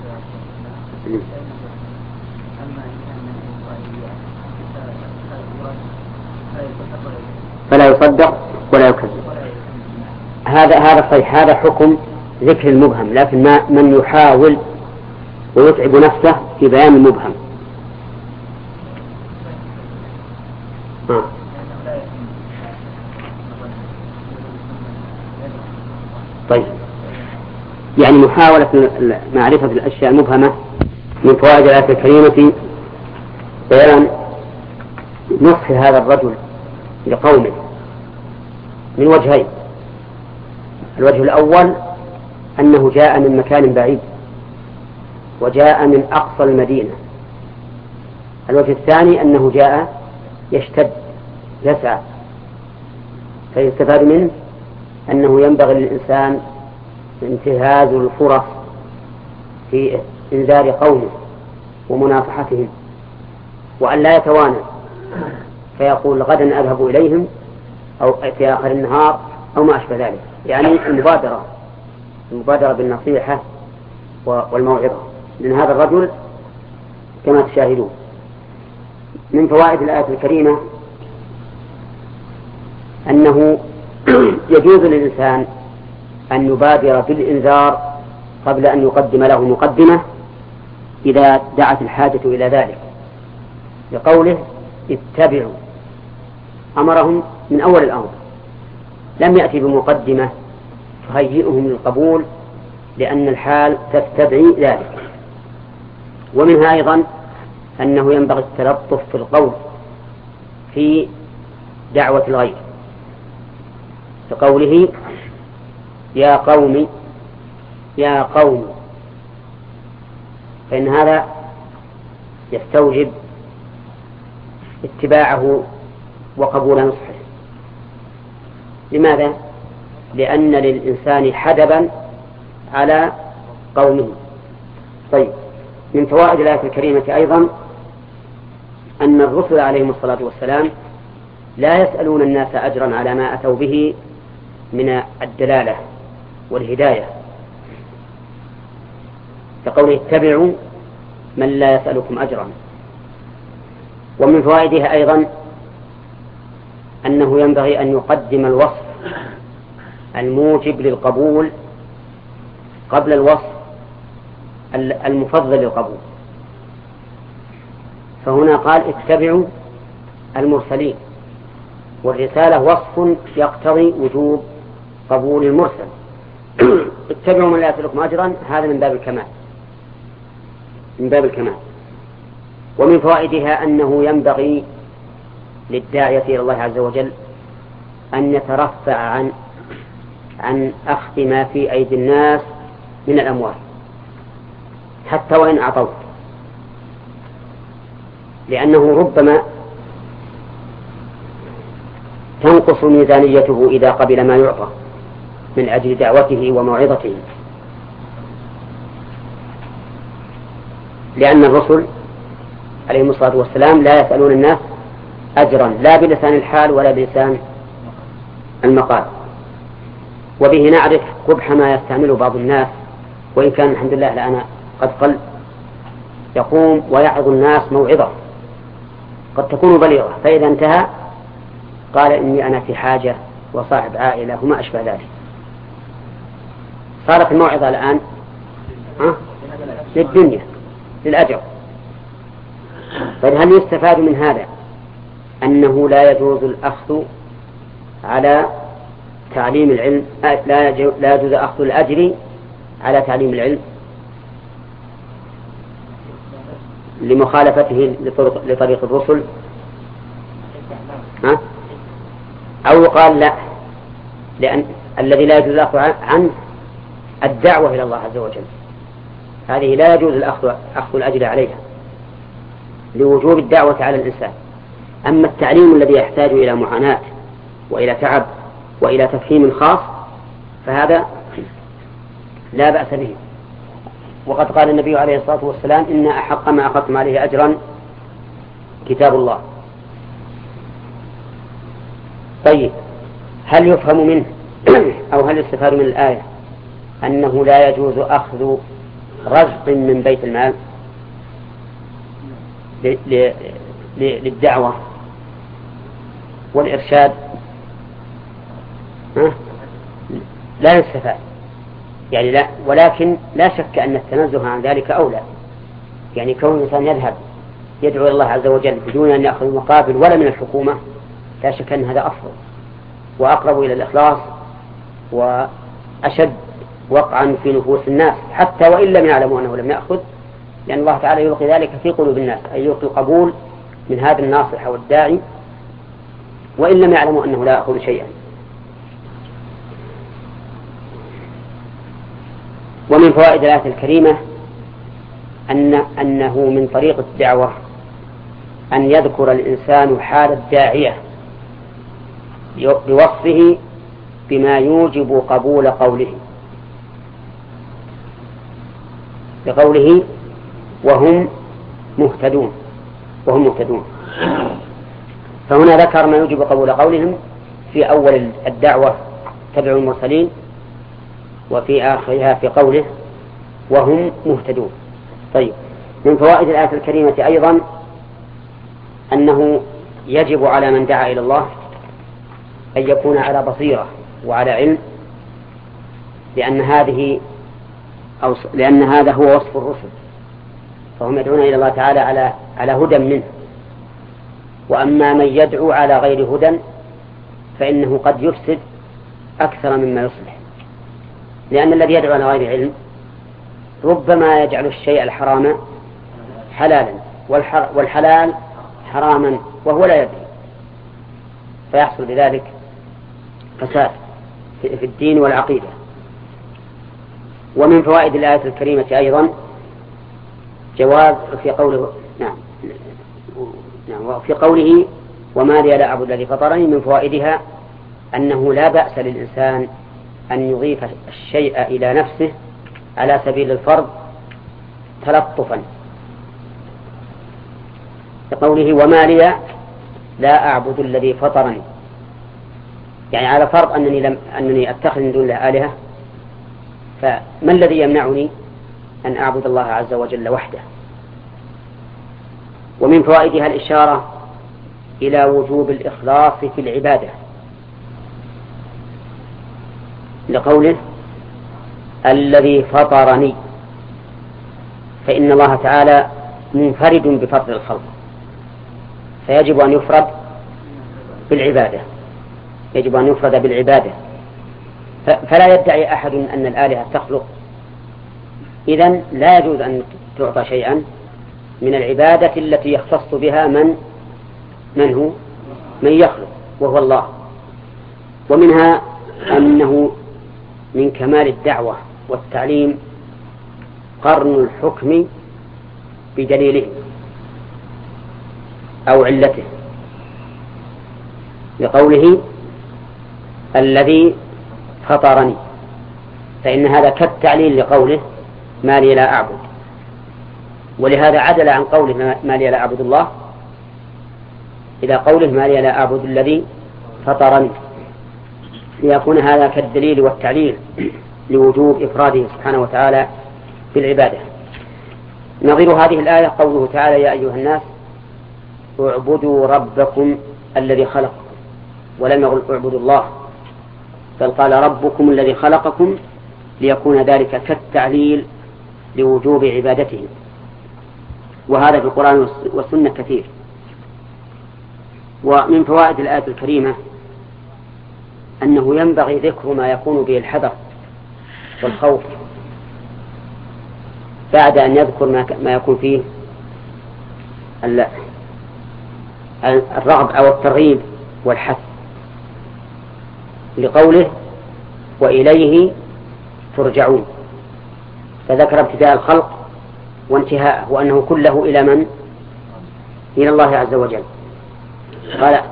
فلا يصدق ولا يكذب. هذا هذا صحيح، هذا حكم ذكر المبهم، لكن ما من يحاول ويتعب نفسه في بيان المبهم. آه. طيب، يعني محاولة معرفة الأشياء المبهمة من فوائد الآية الكريمة بيان نصح هذا الرجل لقومه من وجهين. الوجه الأول أنه جاء من مكان بعيد وجاء من أقصى المدينة. الوجه الثاني أنه جاء يشتد يسعى، فيستفاد منه أنه ينبغي للإنسان انتهاز الفرص في إنذار قومه ومناصحتهم، وأن لا يتوانى فيقول غدا أذهب إليهم أو في آخر النهار أو ما أشبه ذلك. يعني المبادرة المبادرة بالنصيحة والموعظة. لأن هذا الرجل كما تشاهدون من فوائد الآية الكريمة أنه يجوز للإنسان أن يبادر بالإنذار قبل أن يقدم له مقدمة إذا دعت الحاجة إلى ذلك، لقوله اتبعوا، أمرهم من أول الأمر، لم يأتي بمقدمة تهيئهم للقبول لأن الحال تستدعي ذلك. ومنها أيضا أنه ينبغي التلطف في القول في دعوة الغير، كقوله يا قوم يا قوم، فإن هذا يستوجب اتباعه وقبول نصحه. لماذا؟ لأن للإنسان حدبا على قومه. طيب، من فوائد الآية الكريمة أيضا أن الرسل عليهم الصلاة والسلام لا يسألون الناس أجرا على ما أتوا به من الدلالة والهداية، كقوله اتبعوا من لا يسألكم أجرا. ومن فوائدها أيضا أنه ينبغي أن يقدم الوصف الموجب للقبول قبل الوصف المفضل للقبول. فهنا قال اتبعوا المرسلين، والرسالة وصف يقتضي وجوب قبول المرسل. اتبعوا من لا يسألكم أجرا، هذا من باب الكمال من باب الكمال. ومن فوائدها أنه ينبغي للداعية إلى الله عز وجل أن يترفع عن عن أخذ ما في أيدي الناس من الأموال حتى وإن أعطوه، لأنه ربما تنقص ميزانيته إذا قبل ما يعطى من أجل دعوته وموعظته. لأن الرسل عليهم الصلاة والسلام لا يسألون الناس أجرا لا بلسان الحال ولا بلسان المقال. وبه نعرف قبح ما يستعمله بعض الناس، وإن كان الحمد لله الآن قد قل، يقوم ويعظ الناس موعظة قد تكون بليغة، فإذا انتهى قال إني أنا في حاجة وصاحب عائلة وما أشبه ذلك. صارت الموعظة الآن أه؟ للدنيا للأجر. طيب هل يستفاد من هذا أنه لا يجوز الأخذ على تعليم العلم، لا يجوز أخذ الأجر على تعليم العلم لمخالفته لطريق, لطريق الرسل؟ ها؟ أو يقال لا، لأن الذي لا يجوز الأخذ عنه الدعوة إلى الله عز وجل، هذه لا يجوز الأخذ أخذ الأجر عليها لوجوب الدعوة على الإنسان. أما التعليم الذي يحتاج إلى معاناة وإلى تعب وإلى تفهيم خاص فهذا لا بأس به. وقد قال النبي عليه الصلاة والسلام إن أحق ما أخذتم عليه أجرا كتاب الله. طيب هل يفهم منه أو هل يستفاد من الآية أنه لا يجوز أخذ رزق من بيت المال للدعوة والإرشاد؟ لا يستفاد يعني لا، ولكن لا شك أن التنزه عن ذلك أولى. يعني كون الإنسان يذهب يدعو إلى الله عز وجل بدون أن يأخذ مقابل ولا من الحكومة لا شك أن هذا أفضل وأقرب إلى الإخلاص وأشد وقعا في نفوس الناس، حتى وإن لم يعلموا أنه لم يأخذ، لأن الله تعالى يلقي ذلك في قلوب الناس، أي يلقي القبول من هذا الناصح والداعي وإن لم يعلموا أنه لا يأخذ شيئا. ومن فوائد الآية الكريمة أن أنه من طريق الدعوة أن يذكر الإنسان حال الداعية بوصفه بما يوجب قبول قوله، بقوله وهم مهتدون وهم مهتدون. فهنا ذكر ما يوجب قبول قولهم في أول الدعوة تبع المرسلين، وفي آخرها في قوله وهم مهتدون. طيب من فوائد الآية الكريمة أيضا أنه يجب على من دعا إلى الله أن يكون على بصيرة وعلى علم، لأن هذه أو لأن هذا هو وصف الرسل، فهم يدعون إلى الله تعالى على على هدى منه. وأما من يدعو على غير هدى فإنه قد يفسد أكثر مما يصلح، لأن الذي يدعو على غير علم ربما يجعل الشيء الحرام حلالا والحلال حراما وهو لا يدري، فيحصل بذلك فساد في الدين والعقيدة. ومن فوائد الآية الكريمة أيضا جواز في قوله نعم نعم وفي قوله وما لي لا أعبد الذي فطرني، من فوائدها أنه لا بأس للإنسان أن يضيف الشيء إلى نفسه على سبيل الفرض تلطفا، بقوله وما لي لا أعبد الذي فطرني، يعني على فرض أنني لم أنني أتخذ من دون الله آلهة، فما الذي يمنعني أن أعبد الله عز وجل وحده؟ ومن فوائدها الإشارة إلى وجوب الإخلاص في العبادة، لقوله الذي فطرني، فإن الله تعالى منفرد بفطر الخلق، فيجب أن يفرد بالعبادة يجب أن يفرد بالعبادة فلا يدعي أحد أن الآلهة تخلق، إذن لا يجوز أن تعطى شيئا من العبادة التي يختص بها من من هو من يخلق وهو الله. ومنها أنه من كمال الدعوة والتعليم قرن الحكم بدليله أو علته، بقوله الذي فطرني، فإن هذا كالتعليل لقوله ما لي لا أعبد. ولهذا عدل عن قوله ما لي لا أعبد الله إلى قوله ما لي لا أعبد الذي فطرني، ليكون هذا كالدليل والتعليل لوجوب إفراده سبحانه وتعالى بالعبادة. نظير هذه الآية قوله تعالى يا أيها الناس اعبدوا ربكم الذي خلقكم، ولم يقل اعبدوا الله، بل قال ربكم الذي خلقكم، ليكون ذلك كالتعليل لوجوب عبادته. وهذا في القرآن والسنة كثير. ومن فوائد الآية الكريمة أنه ينبغي ذكر ما يكون به الحذر والخوف بعد أن يذكر ما يكون فيه الرغب أو الترغيب والحث، لقوله وإليه ترجعون، فذكر ابتداء الخلق وانتهاءه وأنه كله إلى من؟ إلى الله عز وجل. قال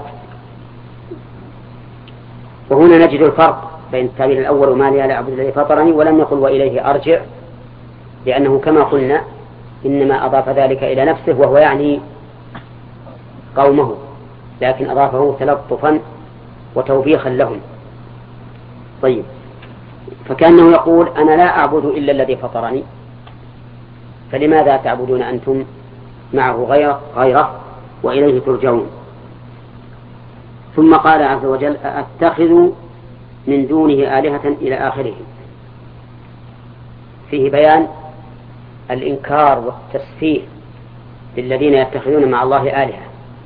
وهنا نجد الفرق بين التعبير الأول وما لي لا أعبد الذي فطرني، ولم يقل وإليه أرجع، لأنه كما قلنا إنما أضاف ذلك إلى نفسه وهو يعني قومه، لكن أضافه تلطفا وتوبيخا لهم. طيب، فكأنه يقول أنا لا أعبد إلا الذي فطرني، فلماذا تعبدون أنتم معه غيره, غيره وإليه ترجعون؟ ثم قال عز وجل أتخذ من دونه آلهة إلى آخره، فيه بيان الإنكار والتسفيه للذين يتخذون مع الله آلهة،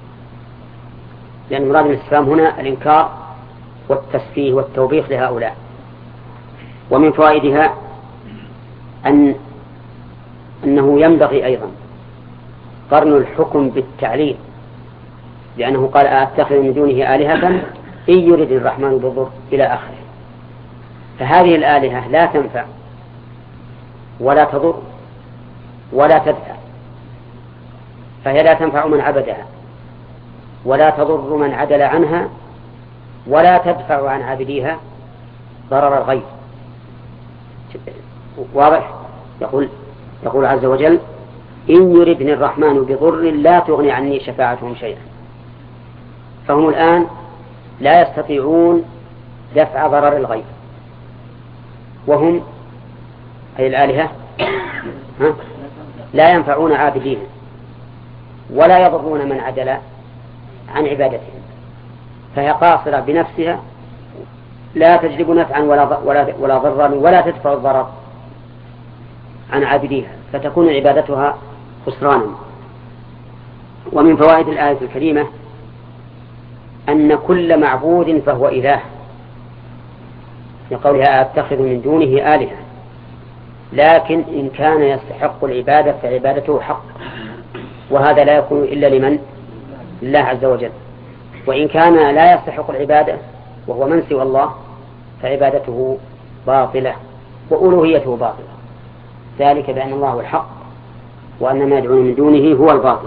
لأن مراد الاستفهام هنا الإنكار والتسفيه والتوبيخ لهؤلاء. ومن فوائدها أن أنه ينبغي أيضا قرن الحكم بالتعليل، لأنه قال أتخذ من دونه آلهة إن يرد الرحمن بضر إلى آخره، فهذه الآلهة لا تنفع ولا تضر ولا تدفع، فهي لا تنفع من عبدها ولا تضر من عدل عنها ولا تدفع عن عابديها ضرر الغير. واضح؟ يقول يقول عز وجل إن يردني الرحمن بضر لا تغني عني شفاعتهم شيئا، فهم الآن لا يستطيعون دفع ضرر الغير، وهم أي الآلهة لا ينفعون عابدين ولا يضرون من عدل عن عبادتهم، فهي قاصرة بنفسها لا تجلب نفعا ولا ولا ضرا ولا تدفع الضرر عن عابديها، فتكون عبادتها خسرانا. ومن فوائد الآية الكريمة أن كل معبود فهو إله، لقولها أتخذ من دونه آلهة، لكن إن كان يستحق العبادة فعبادته حق، وهذا لا يكون إلا لمن؟ لله عز وجل. وإن كان لا يستحق العبادة وهو من سوى الله فعبادته باطلة وألوهيته باطلة، ذلك بأن الله هو الحق وأن ما يدعون من دونه هو الباطل.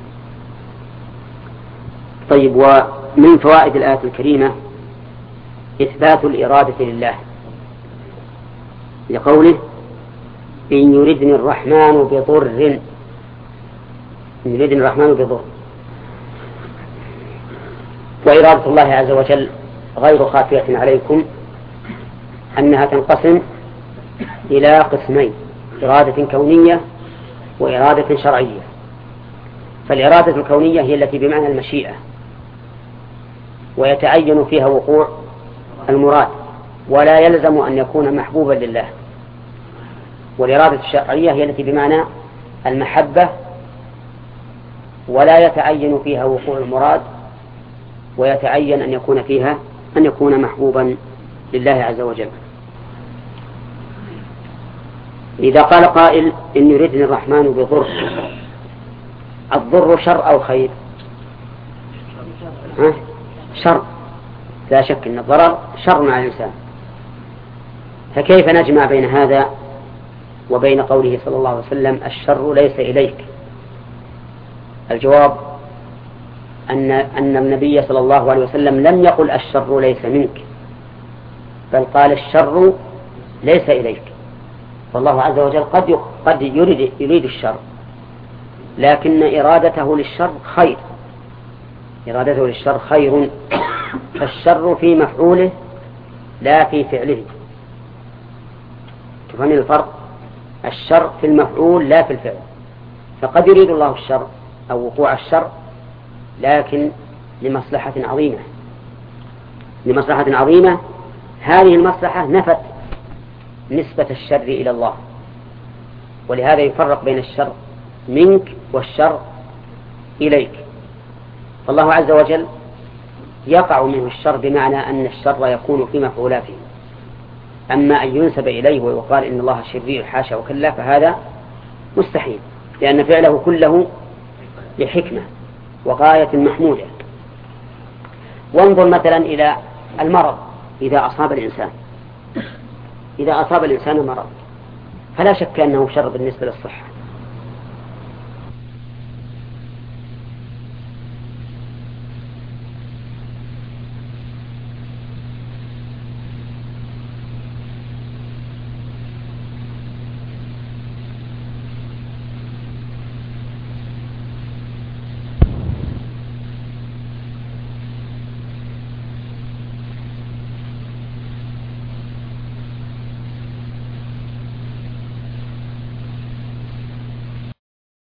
طيب، ومن فوائد الآية الكريمة إثبات الإرادة لله، لقوله إن يردني الرحمن بضر، إن يردني الرحمن بضر. وإرادة الله عز وجل غير خافية عليكم أنها تنقسم إلى قسمين: إرادة كونية وإرادة شرعية. فالإرادة الكونية هي التي بمعنى المشيئة ويتعين فيها وقوع المراد ولا يلزم أن يكون محبوبا لله، والإرادة الشرعية هي التي بمعنى المحبة ولا يتعين فيها وقوع المراد ويتعين أن يكون فيها أن يكون محبوبا لله عز وجل. إذا قال قائل إن يردني الرحمن بضر، الضر شر أو خير؟ ها؟ شر، لا شك أن الضرر شر على الإنسان، فكيف نجمع بين هذا وبين قوله صلى الله عليه وسلم الشر ليس إليك؟ الجواب أن أن النبي صلى الله عليه وسلم لم يقل الشر ليس منك، بل قال الشر ليس إليك، والله عز وجل قد قد يريد يريد الشر لكن إرادته للشر خير، إرادته للشر خير، فالشر في مفعوله لا في فعله. تفهم الفرق؟ الشر في المفعول لا في الفعل. فقد يريد الله الشر أو وقوع الشر لكن لمصلحة عظيمة، لمصلحة عظيمة، هذه المصلحة نفت نسبة الشر إلى الله، ولهذا يفرق بين الشر منك والشر إليك. فالله عز وجل يقع منه الشر بمعنى أن الشر يكون في مفعولاته، أما أن ينسب إليه ويقال إن الله شرير حاشا وكلا فهذا مستحيل، لأن فعله كله لحكمة وغاية محمودة. وانظر مثلا إلى المرض إذا أصاب الإنسان، إذا أصاب الإنسان مرض فلا شك أنه شر بالنسبة للصحة،